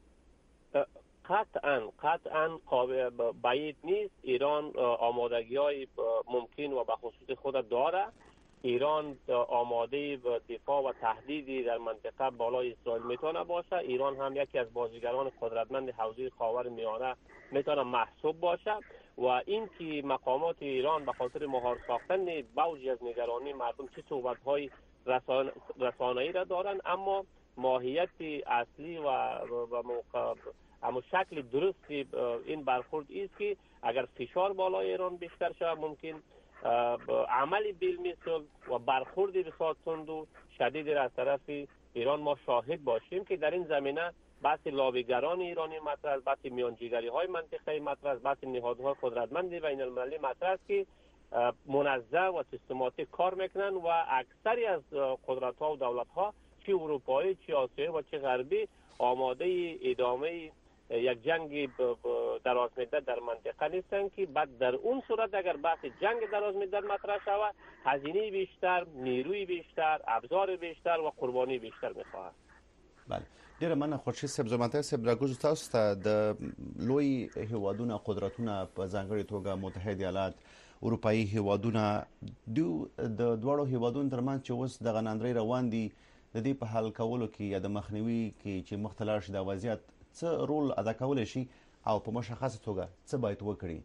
قطعاً قطعاً قابل بعید نیست. ایران آمادگی های ممکن و به خصوص خود داره. ایران آماده دفاع و تهدیدی در منطقه بالای اسرائیل میتونه باشه. ایران هم یکی از بازیگران قدرتمند حوزه خاور میانه میتونه محسوب باشه و این که مقامات ایران به خاطر مهار ساختن بوجی از نگرانی مردم چه صحبت‌های رسان... رسانه‌ای را دارن، اما ماهیت اصلی و, و موقع... اما شکل درستی این برخورد است که اگر فشار بالای ایران بیشتر شود ممکن عملی بالمثل و برخوردی بسیار تند و شدید را از طرف ایران ما شاهد باشیم که در این زمینه بحث لابیگران ایرانی مطرح است، بحث میانجیگری های منطقه‌ای مطرح است، بحث نهادهای قدرتمند بین المللی مطرح است که منظم و سیستماتیک کار میکنن و اکثری از قدرت ها و دولت ها چه اروپایی چه آسیایی و چه غربی آماده ادامه یک جنگ دراز مدت در منطقه نیستن که بعد در اون صورت اگر بحث جنگ دراز مدت مطرح شود هزینه بیشتر، نیروی بیشتر، ابزار بیشتر و قربانی بیشتر میخواهد. بله. ډیره مننه خورشید صاحب. زمانته صاحب راګوزو تاسو ته د لوی هیوادونو قدرتونه په ځانګړي توګه متحده ایالات، اروپאי هیوادونه دو د دوړو هیوادونو ترمنځ چې اوس د غنندري روان دي د دې په حل کولو کې یا د مخنیوي کې چې مختلف شي د وضعیت څه رول ادا کولای شي او په مشخصه توګه څه باید وکړي؟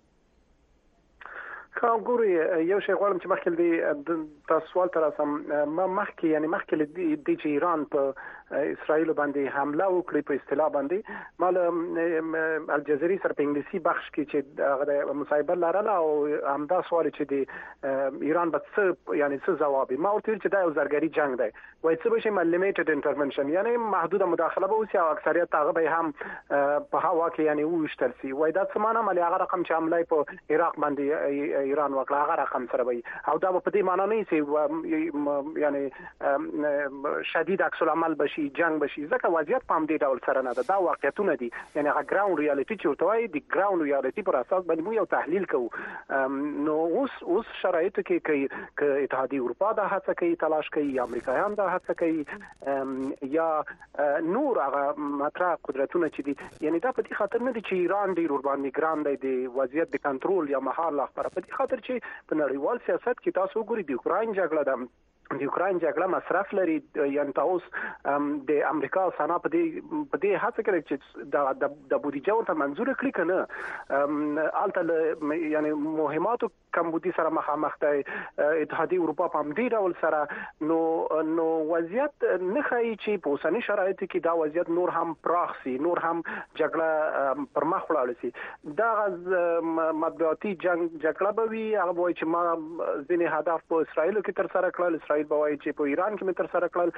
خو ګوري یو شی غواړم چې مخکې د تاسو سوال تر اسم ما مخکې یعنی مخکې د چې ایران په اسرائیل باندې حمله وکړي په اصطلاح باندې مال الجزیري سره په انګلیسي بخش کې چې هغه مصاحبه لرله او همدا سوال چې د ایران به څه یعنی څه جواب ما ورته چې دا یو زرګري جنگ دی وای څه به شي لیمیټډ انټرونشن یعنی محدوده مداخله به وسی او اکثریت هغه به هم په هوا کې یعنی وشتل سي وای دا څه معنی مال هغه رقم چې حمله په عراق باندې ایران وکړه هغه رقم سره وي او دا په دې معنی نه سي یعنی شدید عکس العمل بشي شي جنگ بشي ځکه وضعیت په دې ډول سره نه ده. دا واقعیتونه دي، یعنی هغه ګراوند ریالټي چې ورته وایي د ګراوند ریالټي پر اساس باندې موږ یو تحلیل کوو. نو اوس اوس شرایط کې کې اتحادیه اروپا دا هڅه کوي تلاش کوي، امریکایان دا هڅه کوي، یا نور هغه مطرح قدرتونه چې دي، یعنی دا په دې خاطر نه دي چې ایران ډیر ور باندې ګران دی د وضعیت د کنټرول یا مهار لا خبره، په دې خاطر چې په نړیوال سیاست کې تاسو وګورئ د اوکراین جګړه ده، د اوکراین جګړه مصرف لري، یعنی تاسو د امریکا سنا په دې په دې هڅه کوي چې د د بودیجه ورته منزور کړي کنه، الته یعنی مهماتو کمبودی سره مخامخ دی اتحادیه اروپا په دې ډول سره. نو نو وضعیت نه ښایي چې په اوسنی شرایطو کې دا وضعیت نور هم پراخ سي، نور هم جګړه پر مخ ولاړ سي. دا مطبوعاتي جنگ جګړه به وي، هغه وایي چې ما ځینې هدف په اسرائیل کې تر سره کړل، اسرائیل به وایي چې په ایران کې تر سره کړل،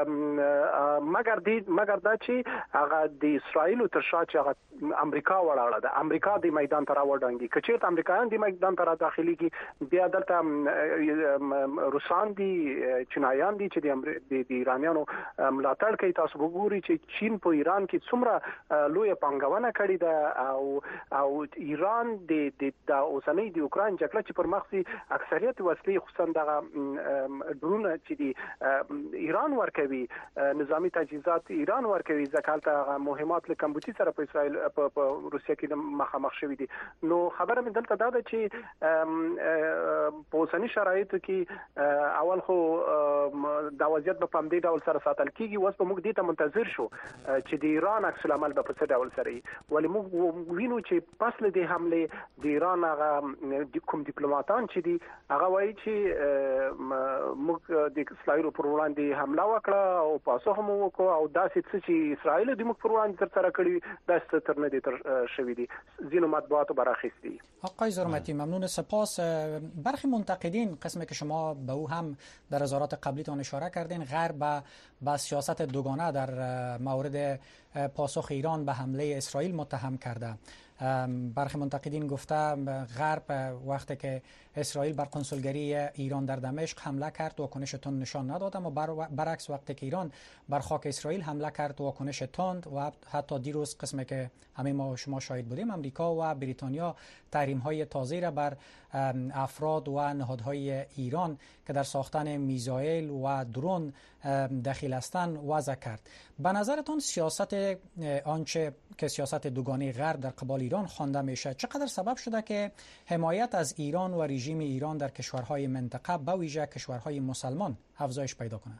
مګر دې مګر دا چې هغه د اسرائیل تر شا چې هغه امریکا ولاړه ده، امریکا د میدان ته راوړانګي، کچېرته امریکایان د میدان ته را داخلي کی بیا دلته روسان دي، چینایان دي چې د ایرانیانو ملاتړ کوي. تاسو وګورئ چې چین په ایران کې څومره لوی پانګونه کړې ده، او او ایران د د اوسنۍ د اوکراین جګړه چې پر مخ سي اکثریت وسلې خصوصا د ډرون چې دی ایران ورکوي، نظامی تجهیزات ایران ورکوي، ځکه مهمات له کمبودی سره په اسرائیل په روسیه کې مخامخ شوی دي. نو خبره مې دلته دا ده چې په اوسنی شرایطو کې اول خو د وضعیت په پام دی ډول سره ساتل کیږي، اوس په موږ دې ته منتظر شو چې د ایران عکس العمل په څه ډول سره وي، ولې موږ وینو چې پس له دې حمله د ایران هغه کوم ډیپلوماټان چې دي هغه وایي چې موږ د اسرائیل پر وړاندې حمله وکړه او پاسخ مو وکړ، او داسې څه چې اسرائیل د موږ پر وړاندې تر سره کړی داسې تر نه دي تر شوی دي، زینو مطبوعات براخستی. آقای زرمتی ممنون، سپاس. برخی منتقدین قسمی که شما به او هم در اظهارات قبلیتان اشاره کردین، غرب با سیاست دوگانه در مورد پاسخ ایران به حمله اسرائیل متهم کرده. برخی منتقدین گفته غرب وقتی که اسرائیل بر کنسولگری ایران در دمشق حمله کرد واکنش تند نشان نداد، اما برعکس وقتی که ایران بر خاک اسرائیل حمله کرد واکنش تند، و حتی دیروز قسمی که همه ما شما شاهد بودیم امریکا و بریتانیا تحریم های تازه را بر افراد و نهادهای ایران که در ساختن میزایل و درون دخیل هستند وضع کرد. به نظرتان سیاست آنچه که سیاست دوگانه غرب در قبال ایران خوانده میشه چقدر سبب شده که حمایت از ایران و رژیم ایران در کشورهای منطقه به ویژه کشورهای مسلمان افزایش پیدا کنه؟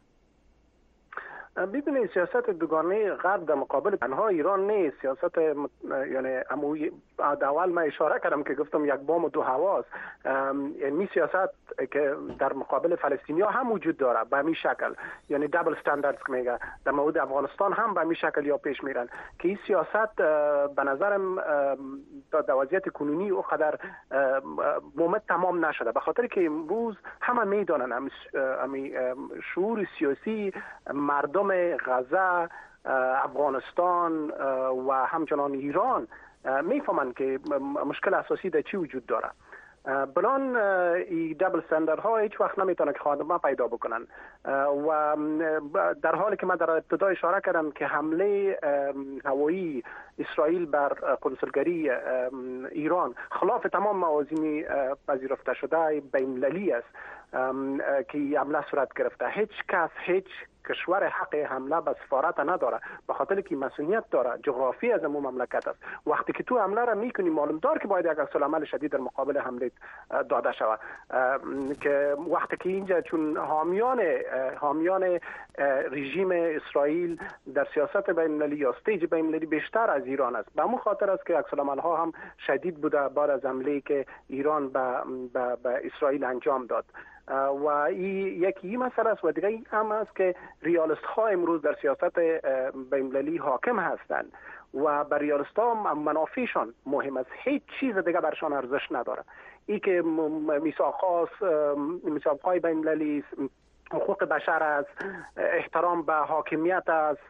ببینید سیاست دوگانه غرب در مقابل تنها ایران نیست، سیاست یعنی اموی اول ما اشاره کردم که گفتم یک بام و دو هواست، یعنی سیاست که در مقابل فلسطینیا هم وجود داره به همین شکل، یعنی دابل استانداردز میگه، در مورد افغانستان هم به همین شکل یا پیش میرن که این سیاست به نظرم در وضعیت کنونی او قدر مومت تمام نشده، به خاطر که امروز همه میدونن همین شعور سیاسی مردم غزه، افغانستان و همچنان ایران میفهمند که مشکل اساسی در چی وجود داره. بلان ای دابل استانداردها هیچ وقت نمیتونه که خانمان پیدا بکنن، و در حالی که من در ابتدا اشاره کردم که حمله هوایی اسرائیل بر کنسولگری ایران خلاف تمام موازین پذیرفته شده بین‌المللی است که حمله صورت گرفته، هیچ کس هیچ کشور حق حمله به سفارت نداره، به خاطر که مسئولیت داره، جغرافی از امون مملکت است. وقتی که تو حمله را میکنی معلوم دار که باید یک عکس‌العمل شدید در مقابل حمله داده شود، که وقتی که اینجا چون حامیان حامیان رژیم اسرائیل در سیاست بین‌المللی یا استیج بین‌المللی بیشتر از ایران است، به همون خاطر است که عکس‌العمل ها هم شدید بوده بعد از حمله که ایران به به, به اسرائیل انجام داد. و این یکی مسئله است و دیگه هم است که ریالیست ها امروز در سیاست بین‌المللی حاکم هستند و بر ریالیست ها منافعشان مهم است، هیچ چیز دیگه برشان ارزش نداره. ای که میثاقات میثاقات بین‌المللی حقوق بشر است، احترام به حاکمیت است،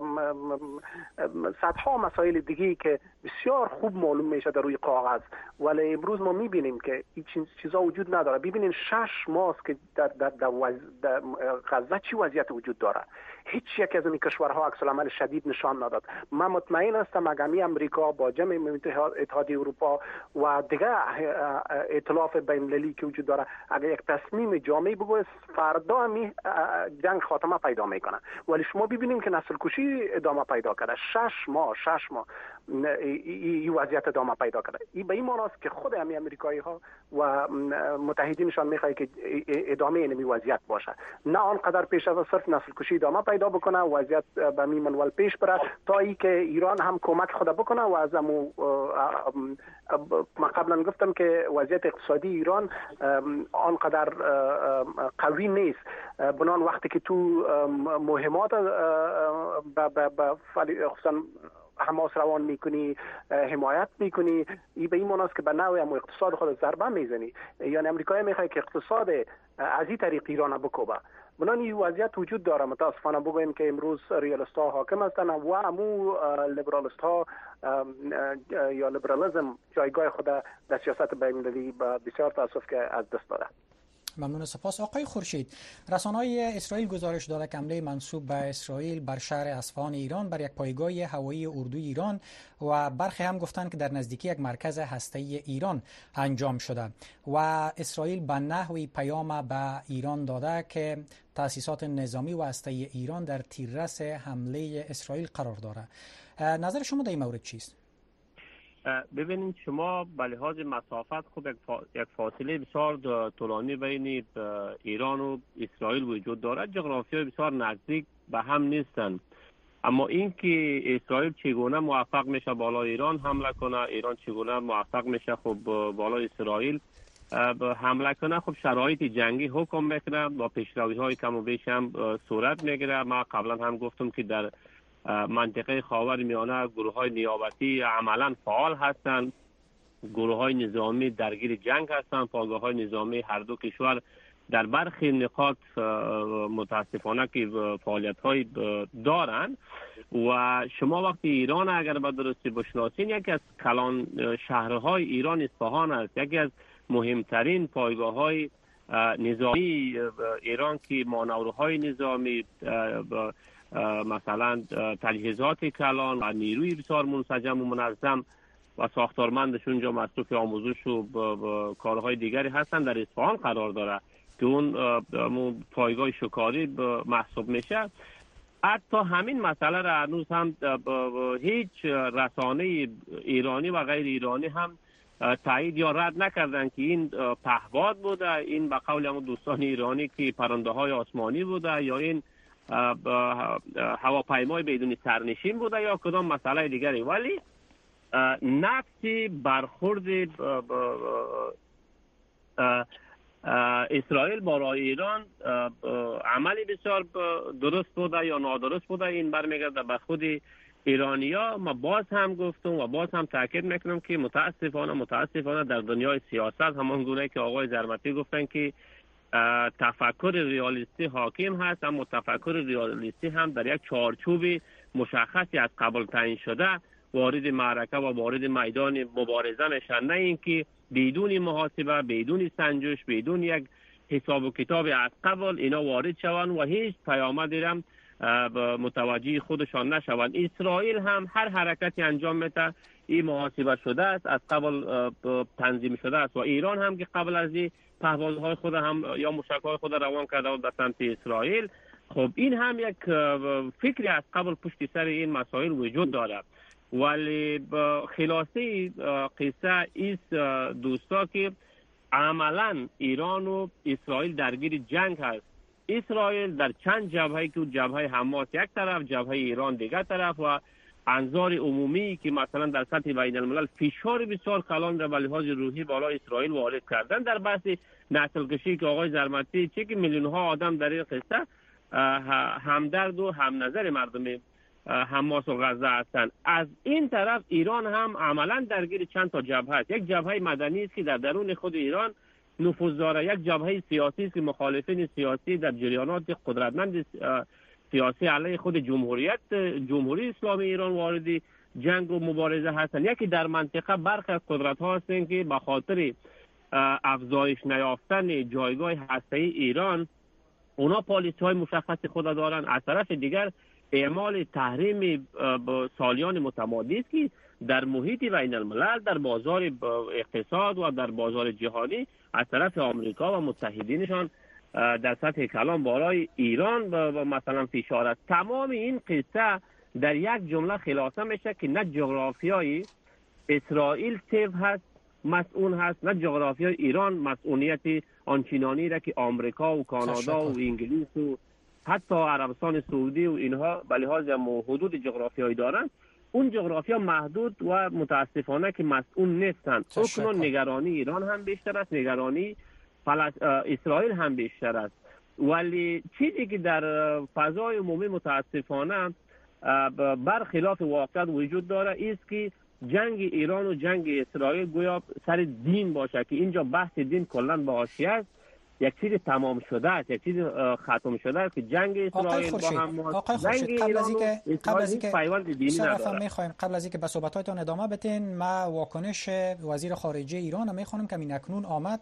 صدها مسائل دیگه که بسیار خوب معلوم میشه در روی کاغذ، ولی امروز ما میبینیم که این چیزا وجود نداره. ببینین شش ماه که در در در, وز... در غزه چی وضعیت وجود داره. هیچ یک از این کشورها عکس العمل شدید نشان نداد. من مطمئن هستم اگه امریکا با جمع اتحادیه اروپا و دیگه ائتلاف بین‌المللی که وجود داره اگر یک تصمیم جامعی بگوه، فردا می جنگ خاتمه پیدا میکنه. ولی شما ببینیم که نسل کشی ادامه پیدا کرده. شش ماه شش ماه این وضعیت ادامه پیدا کرده. این به این معنی است که خود همین امریکایی ها و متحدینشان میخواد که ادامه این وضعیت باشه، نه آنقدر پیش از صرف نسل کشی ادامه پیدا بکنه، وضعیت به می منوال پیش بره تا ای که ایران هم کمک خود بکنه و از امو ما قبلا گفتم که وضعیت اقتصادی ایران آنقدر قوی نیست. بنان وقتی که تو مهمات به خصوصا حماس روان میکنی، حمایت میکنی، این به این معنی است که به نوعی هم اقتصاد خود ضربه میزنی. یعنی امریکایی میخواد که اقتصاد از این طریق ایران بکوبه. بنان این وضعیت وجود داره. متاسفانه بگویم که امروز ریالیست ها حاکم هستند و امو لیبرالیست ها یا لیبرالیسم جایگاه خود در سیاست بین‌المللی بسیار تاسف که از دست داده. ممنون، سپاس. آقای خورشید، رسانه‌های اسرائیل گزارش داده که حمله منسوب به اسرائیل بر شهر اصفهان ایران بر یک پایگاه هوایی اردوی ایران و برخی هم گفتند که در نزدیکی یک مرکز هسته‌ای ایران انجام شده و اسرائیل به نحوی پیام به ایران داده که تأسیسات نظامی و هسته‌ای ایران در تیررس حمله اسرائیل قرار دارد. نظر شما در این مورد چیست؟ ببینید شما به لحاظ مسافت خب یک فاصله بسیار طولانی بین ایران و اسرائیل وجود دارد. جغرافیای بسیار نزدیک به هم نیستند، اما اینکه اسرائیل چگونه موفق میشه بالای ایران حمله کنه، ایران چگونه موفق میشه خب بالای اسرائیل حمله کنه، خب شرایط جنگی حکم میکنه و پیشروی های کم و بیش هم صورت میگیره. ما قبلا هم گفتم که در منطقه خاورمیانه گروه های نیابتی عملا فعال هستند، گروه های نظامی درگیر جنگ هستند، پایگاه های نظامی هر دو کشور در برخی نقاط متاسفانه که فعالیت های دارند. و شما وقتی ایران اگر به درستی بشناسین، یکی از کلان شهرهای ایران اصفهان است، یکی از مهمترین پایگاه های نظامی ایران که مانورهای نظامی، مثلا تجهیزات کلان و نیروی بسیار منسجم و منظم و ساختارمندش اونجا مصروف آموزش و کارهای دیگری هستند در اصفهان قرار داره که اون پایگاه شکاری محسوب میشه. حتی همین مسئله را هنوز هم هیچ رسانه ایرانی و غیر ایرانی هم تایید یا رد نکردن که این پهپاد بوده، این به قول همون دوستان ایرانی که پرنده های آسمانی بوده، یا این هواپیمای بدون سرنشین بوده، یا کدام مسئله دیگری. ولی نفس برخورد اسرائیل برای ایران عملی بسیار درست بوده یا نادرست بوده، این برمیگرده به خود ایرانیا. ما باز هم گفتم و باز هم تاکید میکنم که متاسفانه متاسفانه در دنیای سیاست همان گونه که آقای زرمتی گفتن که تفکر ریالیستی حاکم هست، اما تفکر ریالیستی هم در یک چارچوب مشخصی از قبل تعیین شده وارد معرکه و وارد میدان مبارزه میشن، نه اینکه بدون محاسبه، بدون سنجش، بدون یک حساب و کتاب از قبل اینا وارد شوند و هیچ پیامدی هم متوجه خودشان نشوند. اسرائیل هم هر حرکتی انجام میده این محاسبه شده است، از قبل تنظیم شده است و ایران هم که قبل از این پهپادهای خود هم یا موشک‌های خود روان کرده و به سمت اسرائیل. خب این هم یک فکری از قبل پشت سر این مسائل وجود دارد. ولی خلاصه قصه ایست دوستا که عملا ایران و اسرائیل درگیر جنگ هست. اسرائیل در چند جبهه که جبهه حماس یک طرف، جبهه ایران دیگر طرف و انظار عمومی که مثلا در سطح بین الملل فشار بسیار کلان را به لحاظ روحی بالا اسرائیل وارد کردن. در بحث نسل کشی که آقای زرمتی چه که میلیون ها آدم در این قصه همدرد و هم نظر مردم حماس و غزه هستند. از این طرف ایران هم عملا درگیر چند تا جبهه است. یک جبهه مدنی است که در درون خود ایران نفوذ داره. یک جبهه سیاسی است که مخالفین سیاسی در جریانات قدرتمند سیاسی علیه خود جمهوریت جمهوری اسلامی ایران وارد جنگ و مبارزه هستند. یکی در منطقه برخی از قدرت ها هستند که به خاطر افزایش نیافتن جایگاه هسته‌ای ایران اونا پالیسی های مشخص خود دارند. از طرف دیگر اعمال تحریم سالیان متمادی است که در محیط بین الملل، در بازار اقتصاد و در بازار جهانی از طرف آمریکا و متحدینشان در سطح کلان بالای ایران و مثلا فشار است. تمام این قصه در یک جمله خلاصه میشه که نه جغرافیای اسرائیل سیف هست مسئول هست، نه جغرافیای ایران مسئولیت آنچنانی را که آمریکا و کانادا و انگلیس و حتی عربستان سعودی و اینها به لحاظ حدود جغرافیایی دارن. اون جغرافیا محدود و متاسفانه که مسئول نیستند. اکنون نگرانی ایران هم بیشتر است، نگرانی فلس... اسرائیل هم بیشتر است. ولی چیزی که در فضای عمومی متاسفانه برخلاف واقعیت وجود داره است که جنگ ایران و جنگ اسرائیل گویا سر دین باشه که اینجا بحث دین کلا به حاشیه است. یک چیز تمام شده است، یک چیز ختم شده است که جنگ اسرائیل با هم آقای خورشید قبل از اینکه قبل از اینکه پیوند دینی نداره. میخوایم قبل از اینکه به صحبتاتون ادامه بدین، ما واکنش وزیر خارجه ایران میخوانم که این اکنون آمد.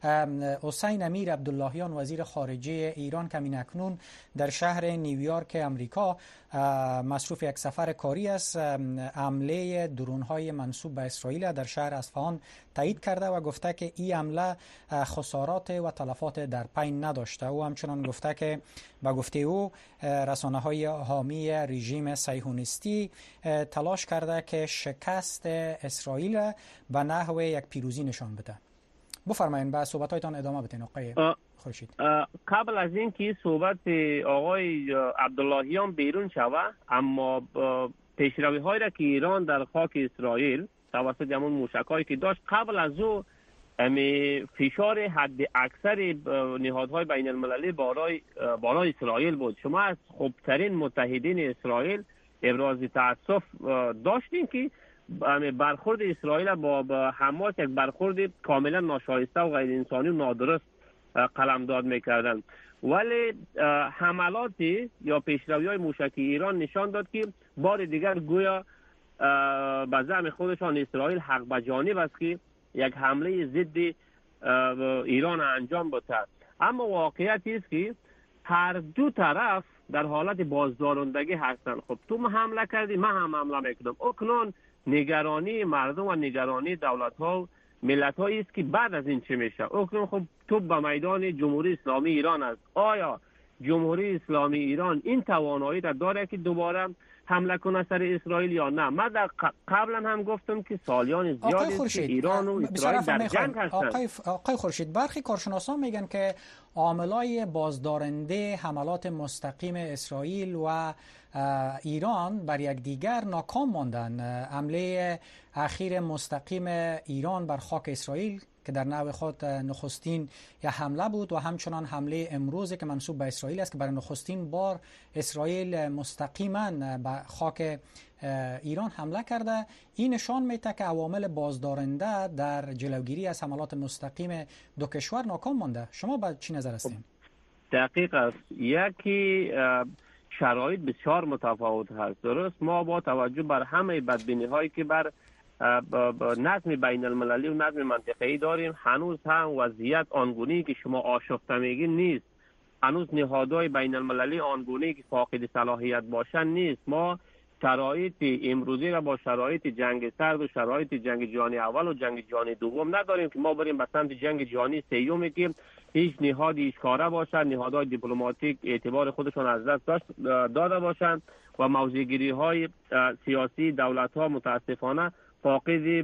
حسین امیر عبداللهیان وزیر خارجه ایران که این اکنون در شهر نیویورک امریکا مصروف یک سفر کاری است، حمله درون‌های منسوب به اسرائیل در شهر اصفهان تایید کرده و گفته که این حمله خسارات و تلفات در پی نداشته. او همچنان گفته که با گفته او رسانه‌های حامی رژیم صهیونیستی تلاش کرده که شکست اسرائیل به نحو یک پیروزی نشان بده. بفرمایید با صحبت‌هایتان ادامه بدین آقای خورشید. قبل از اینکه صحبت آقای عبداللهیان بیرون شود، اما پیشروی‌هایی را که ایران در خاک اسرائیل توسط همون موشک‌هایی که داشت قبل از او امی فشار حد اکثر نهادهای بین المللی بالای بالای اسرائیل بود. شما از خوبترین متحدین اسرائیل ابراز تأسف داشتین که برخورد اسرائیل با حماس یک برخورد کاملا ناشایسته و غیر انسانی و نادرست قلمداد میکردن. ولی حملاتی یا پیشروی‌های موشکی ایران نشان داد که بار دیگر گویا به زعم خودشان اسرائیل حق به جانب است که یک حمله ضد ایران انجام بده. اما واقعیت است که هر دو طرف در حالت بازدارندگی هستند. خب تو حمله کردی، من هم حمله میکنم. اکنون نگرانی مردم و نگرانی دولت‌ها و ملت‌هایی است که بعد از این چه میشه. اکنون خب تو به میدان جمهوری اسلامی ایران است. آیا جمهوری اسلامی ایران این توانایی را داره که دوباره حمله کنه سر اسرائیل یا نه؟ من در قبلا هم گفتم که سالیان زیادی است که ایران و اسرائیل در جنگ هستند. آقای, آقای خورشید، برخی کارشناسان میگن که عاملای بازدارنده حملات مستقیم اسرائیل و ایران بر یک دیگر ناکام ماندن. حمله اخیر مستقیم ایران بر خاک اسرائیل که در نوع خود نخستین یا حمله بود و همچنان حمله امروز که منسوب به اسرائیل است که برای نخستین بار اسرائیل مستقیما به خاک ایران حمله کرده. این نشان میده که عوامل بازدارنده در جلوگیری از حملات مستقیم دو کشور ناکام مانده. شما با چی نظر هستین؟ دقیق است. یکی شرایط بسیار متفاوت هست. درست ما با توجه بر همه بدبینی هایی که بر نظم بین المللی و نظم منطقه‌ای داریم، هنوز هم وضعیت آنگونه‌ای که شما آشفته میگین نیست. هنوز نهادهای بین المللی آنگونه‌ای که فاقد صلاحیت باشن نیست. ما شرایط امروزی را با شرایط جنگ سرد و شرایط جنگ جهانی اول و جنگ جهانی دوم نداریم که ما بریم به سمت جنگ جهانی سومی که هیچ نهادی اشکاره باشد، نهادهای دیپلماتیک اعتبار خودشون از دست داده باشند و موضع‌گیری های سیاسی دولت ها متاسفانه فاقد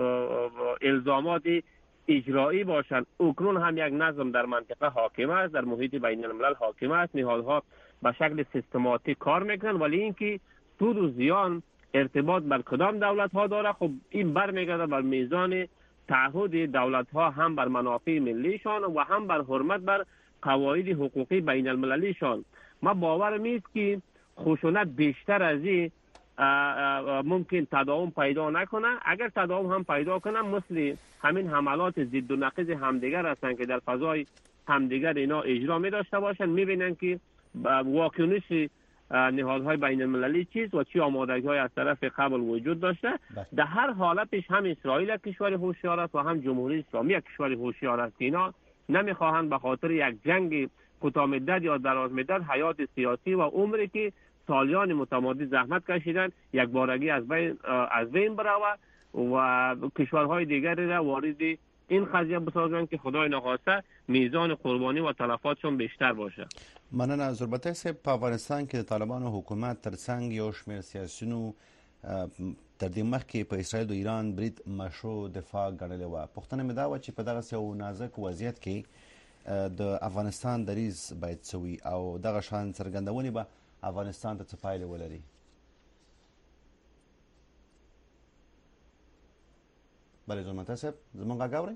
الزامات اجرایی باشند. اکنون هم یک نظم در منطقه حاکم است، در محیط بین الملل حاکم است، نهادها به شکل سیستماتیک کار میکنند، ولی اینکه سود و زیان ارتباط بر کدام دولت ها داره، خب این برمیگرده بر میزان تعهد دولت ها هم بر منافع ملیشان و هم بر حرمت بر قواعد حقوقی بین المللیشان. ما باورم نیست که خشونت بیشتر از این ممکن تداوم پیدا نکنه. اگر تداوم هم پیدا کنه مثل همین حملات ضد و نقیض همدیگر هستن که در فضای همدیگر اینا اجرا می داشته باشن، میبینن که واکنش نهادهای بین المللی چیز و چی آمادگی های از طرف قبل وجود داشته. در هر حالتش هم اسرائیل کشور هوشیار است و هم جمهوری اسلامی کشور هوشیار است. اینا نمیخواهند به خاطر یک جنگ کوتاه مدت یا دراز مدت حیات سیاسی و عمری که سالیان متمادی زحمت کشیدن یک بارگی از بین از بین بروه و کشورهای دیگری را وارد این قضیه بسازن که خدای نخواسته میزان قربانی و تلفاتشون بیشتر باشه. مننه. زربته صاحب، په افغانستان کې د طالبانو حکومت ترڅنګ یو شمېر سیاسیونو تر دې مخکې په اسرائیل او ایران برید مشروع دفاع ګڼلې وه. پوښتنه مې دا وه چې په دغسې یو نازک وضعیت کې د افغانستان دریځ باید څه وي او دغه شان څرګندونې به افغانستان ته څه پایلې ولري؟ بله زرمته صاحب، زموږ غږ اورئ؟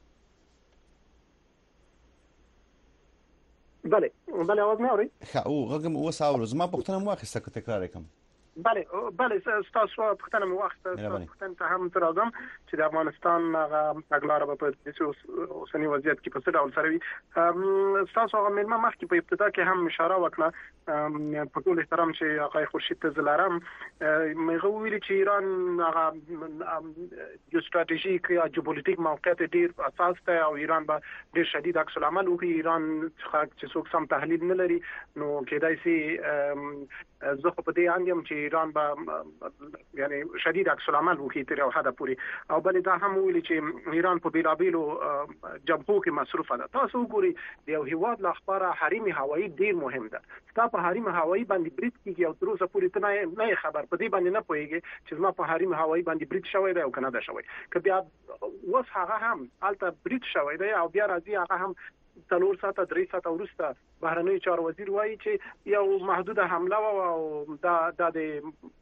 بله بله آواز مې اورئ؟ ښه، او غږ مې اوس اورو. زما پوښتنه مې واخیسته که تکرار یې کړم؟ بله بله ستاسو پوښتنه مې واخیسته. ستاسو پوښتنې ته هم زه راځم چې د افغانستان هغه تګلاره به په داسې اوسني وضعیت کې په څه ډول سره وي. ستاسو هغه مېلمه مخکې په ابتدا کې هم اشاره وکړه، په ټول احترام چې هغه خورشید ته زه لرم، هغه ویلي چې ایران هغه یو ستراتیژیک یا جیوپولیټیک موقعیت ډېر اساس دی او ایران به ډېر شدید عکس العمل وکړي. ایران څخه چې څوک سم تحلیل نه لري نو کېدای شي زه خو په دې اند یم چې ایران به یعنی شدید عکس العمل وکړي تر یو حده پورې. او بل دا هم ویلي چې ایران په بیلابیلو جبهو کې مصروفه ده. تاسو وګورئ د یو هیواد لپاره حریم هوایي ډېر مهم ده. ستا په حریم هوایي باندې برید کیږي او تر اوسه پورې ته نه خبر په دې باندې نه پوهیږي چې زما په حریم هوایي باندې برید شوی دی او کنه ده شوی. که بیا اوس هغه هم الته برید شوی دی او بیا راځي هغه هم څلور ساعته درې ساعته وروسته بهرنی چارو وزیر وایي چې یو محدوده حمله او دا د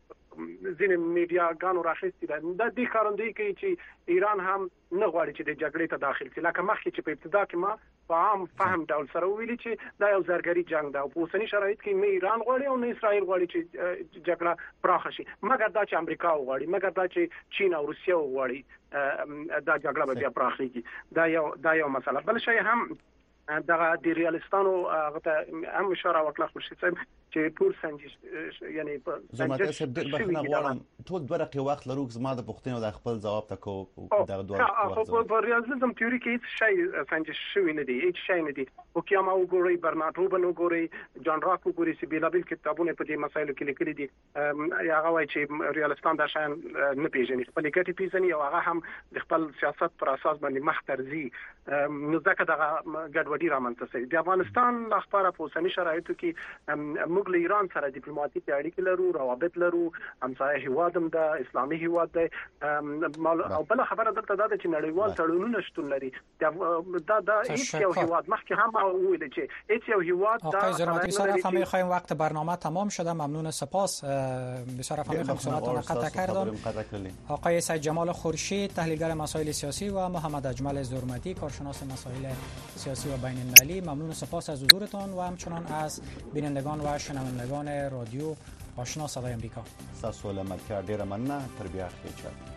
ځینې میډیاګانو راخیستې ده. دا دې ښکارندویي کوي چې ایران هم نه غواړي چې د جګړې ته داخل شي، لکه مخکې چې په ابتدا کې ما په عام فهم ډول سره ویلي چې دا یو زرګري جنگ ده او په اوسني شرایط کې نه ایران غواړي او نه اسرائیل غواړي چې جګړه پراخه شي، مګر دا چې امریکا غواړي، مګر دا چې چین او روسیه غواړي دا جګړه به بیا پراخېږي. دا یو دا یو مسله. بل شی هم دغه د ریالیستانو هغه ته هم اشاره وکړه خورشید صاحب چې ټول سنجش یعنی په زماته صاحب ډېر بخښنه غواړم، ټول دوه دقیقې وخت لرو. زما د پوښتنې د خپل ځواب ته کو دغه دوه وخت خو په ریالیزم تیوري کې هیڅ شی سنجش شوی نه دی، هیڅ شی نه دی. او کیما وګورئ، برنارد روبن وګورئ، جان راک وګورئ چې بیلابیل کتابونه په دې مسایلو کې لیکلي دي. هغه وایي چې ریالیستان دا شیان نه پیژني، خپل ګټې پیژني او هغه هم د خپل سیاست پر اساس باندې مخ ترځي. نو ځکه دغه ګډوډي رامنځته شوې. د افغانستان لپاره په اوسني شرایطو کې موږ له ایران سره ډیپلوماټیک اړیکې لرو، روابط لرو، همسایه هیواد هم ده، اسلامي هیواد دی. او بل خبره دلته دا ده چې نړیوال تړونونه شتون لري. دا دا هیڅ یو هیواد مخکې هم ویل چې هیڅ یو هیواد دا آقای زرمتی صاحب هم می‌خوایم وقت برنامه تمام شده. ممنون، سپاس. بسیار فراخ صحبتتون قطع کردم. آقای سید جمال خورشید، تحلیلگر مسائل سیاسی و محمد اجمل زرمتی، کارشناس مسائل سیاسی و بین المللی، ممنون و سپاس از حضورتان و همچنان از بینندگان و شنوندگان رادیو آشنا صدای امریکا. تاسو له ملکه ډیره مننه. تر بیا خیر.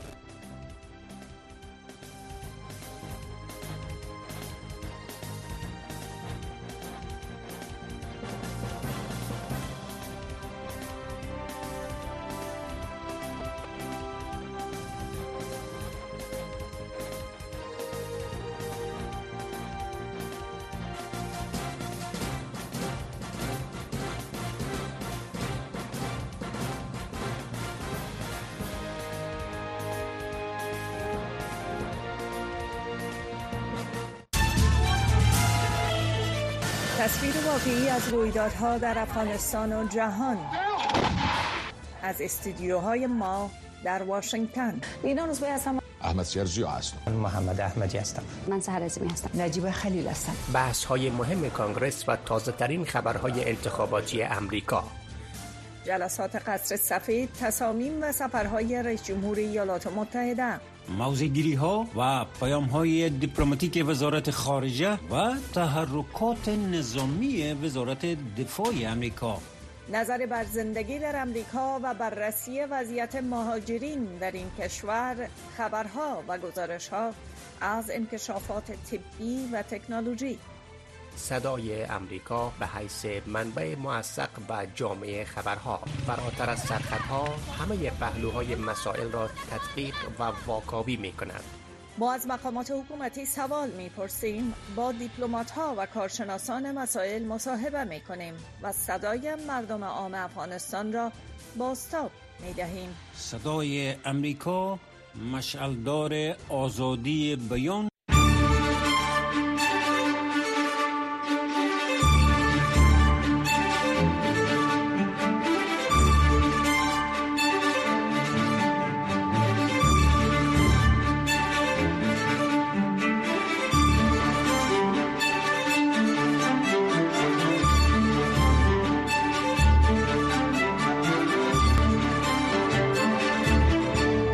تصویر واقعی از رویدادها در افغانستان و جهان از استودیوهای ما در واشنگتن. اینا روزبه هستم. احمد سیرجی هستم. محمد احمدی هستم. من سحر عظیمی هستم. نجیب خلیل هستم. بحث های مهم کانگرس و تازه ترین خبرهای انتخاباتی امریکا. جلسات قصر سفید، تصامیم و سفرهای رئیس جمهور ایالات متحده. موضع‌گیری ها و پیام های دیپلماتیک وزارت خارجه و تحرکات نظامی وزارت دفاع امریکا. نظر بر زندگی در امریکا و بررسی وضعیت مهاجرین در این کشور، خبرها و گزارش‌ها از انکشافات طبی و تکنولوژی. صدای امریکا به حیث منبع موثق و جامع خبرها، فراتر از سرخطها همه پهلوهای مسائل را تدقیق و واکاوی می کند. ما از مقامات حکومتی سوال می‌پرسیم، با دیپلمات‌ها و کارشناسان مسائل مصاحبه می‌کنیم و صدای مردم عام افغانستان را بازتاب می‌دهیم. صدای امریکا مشعلدار آزادی بیان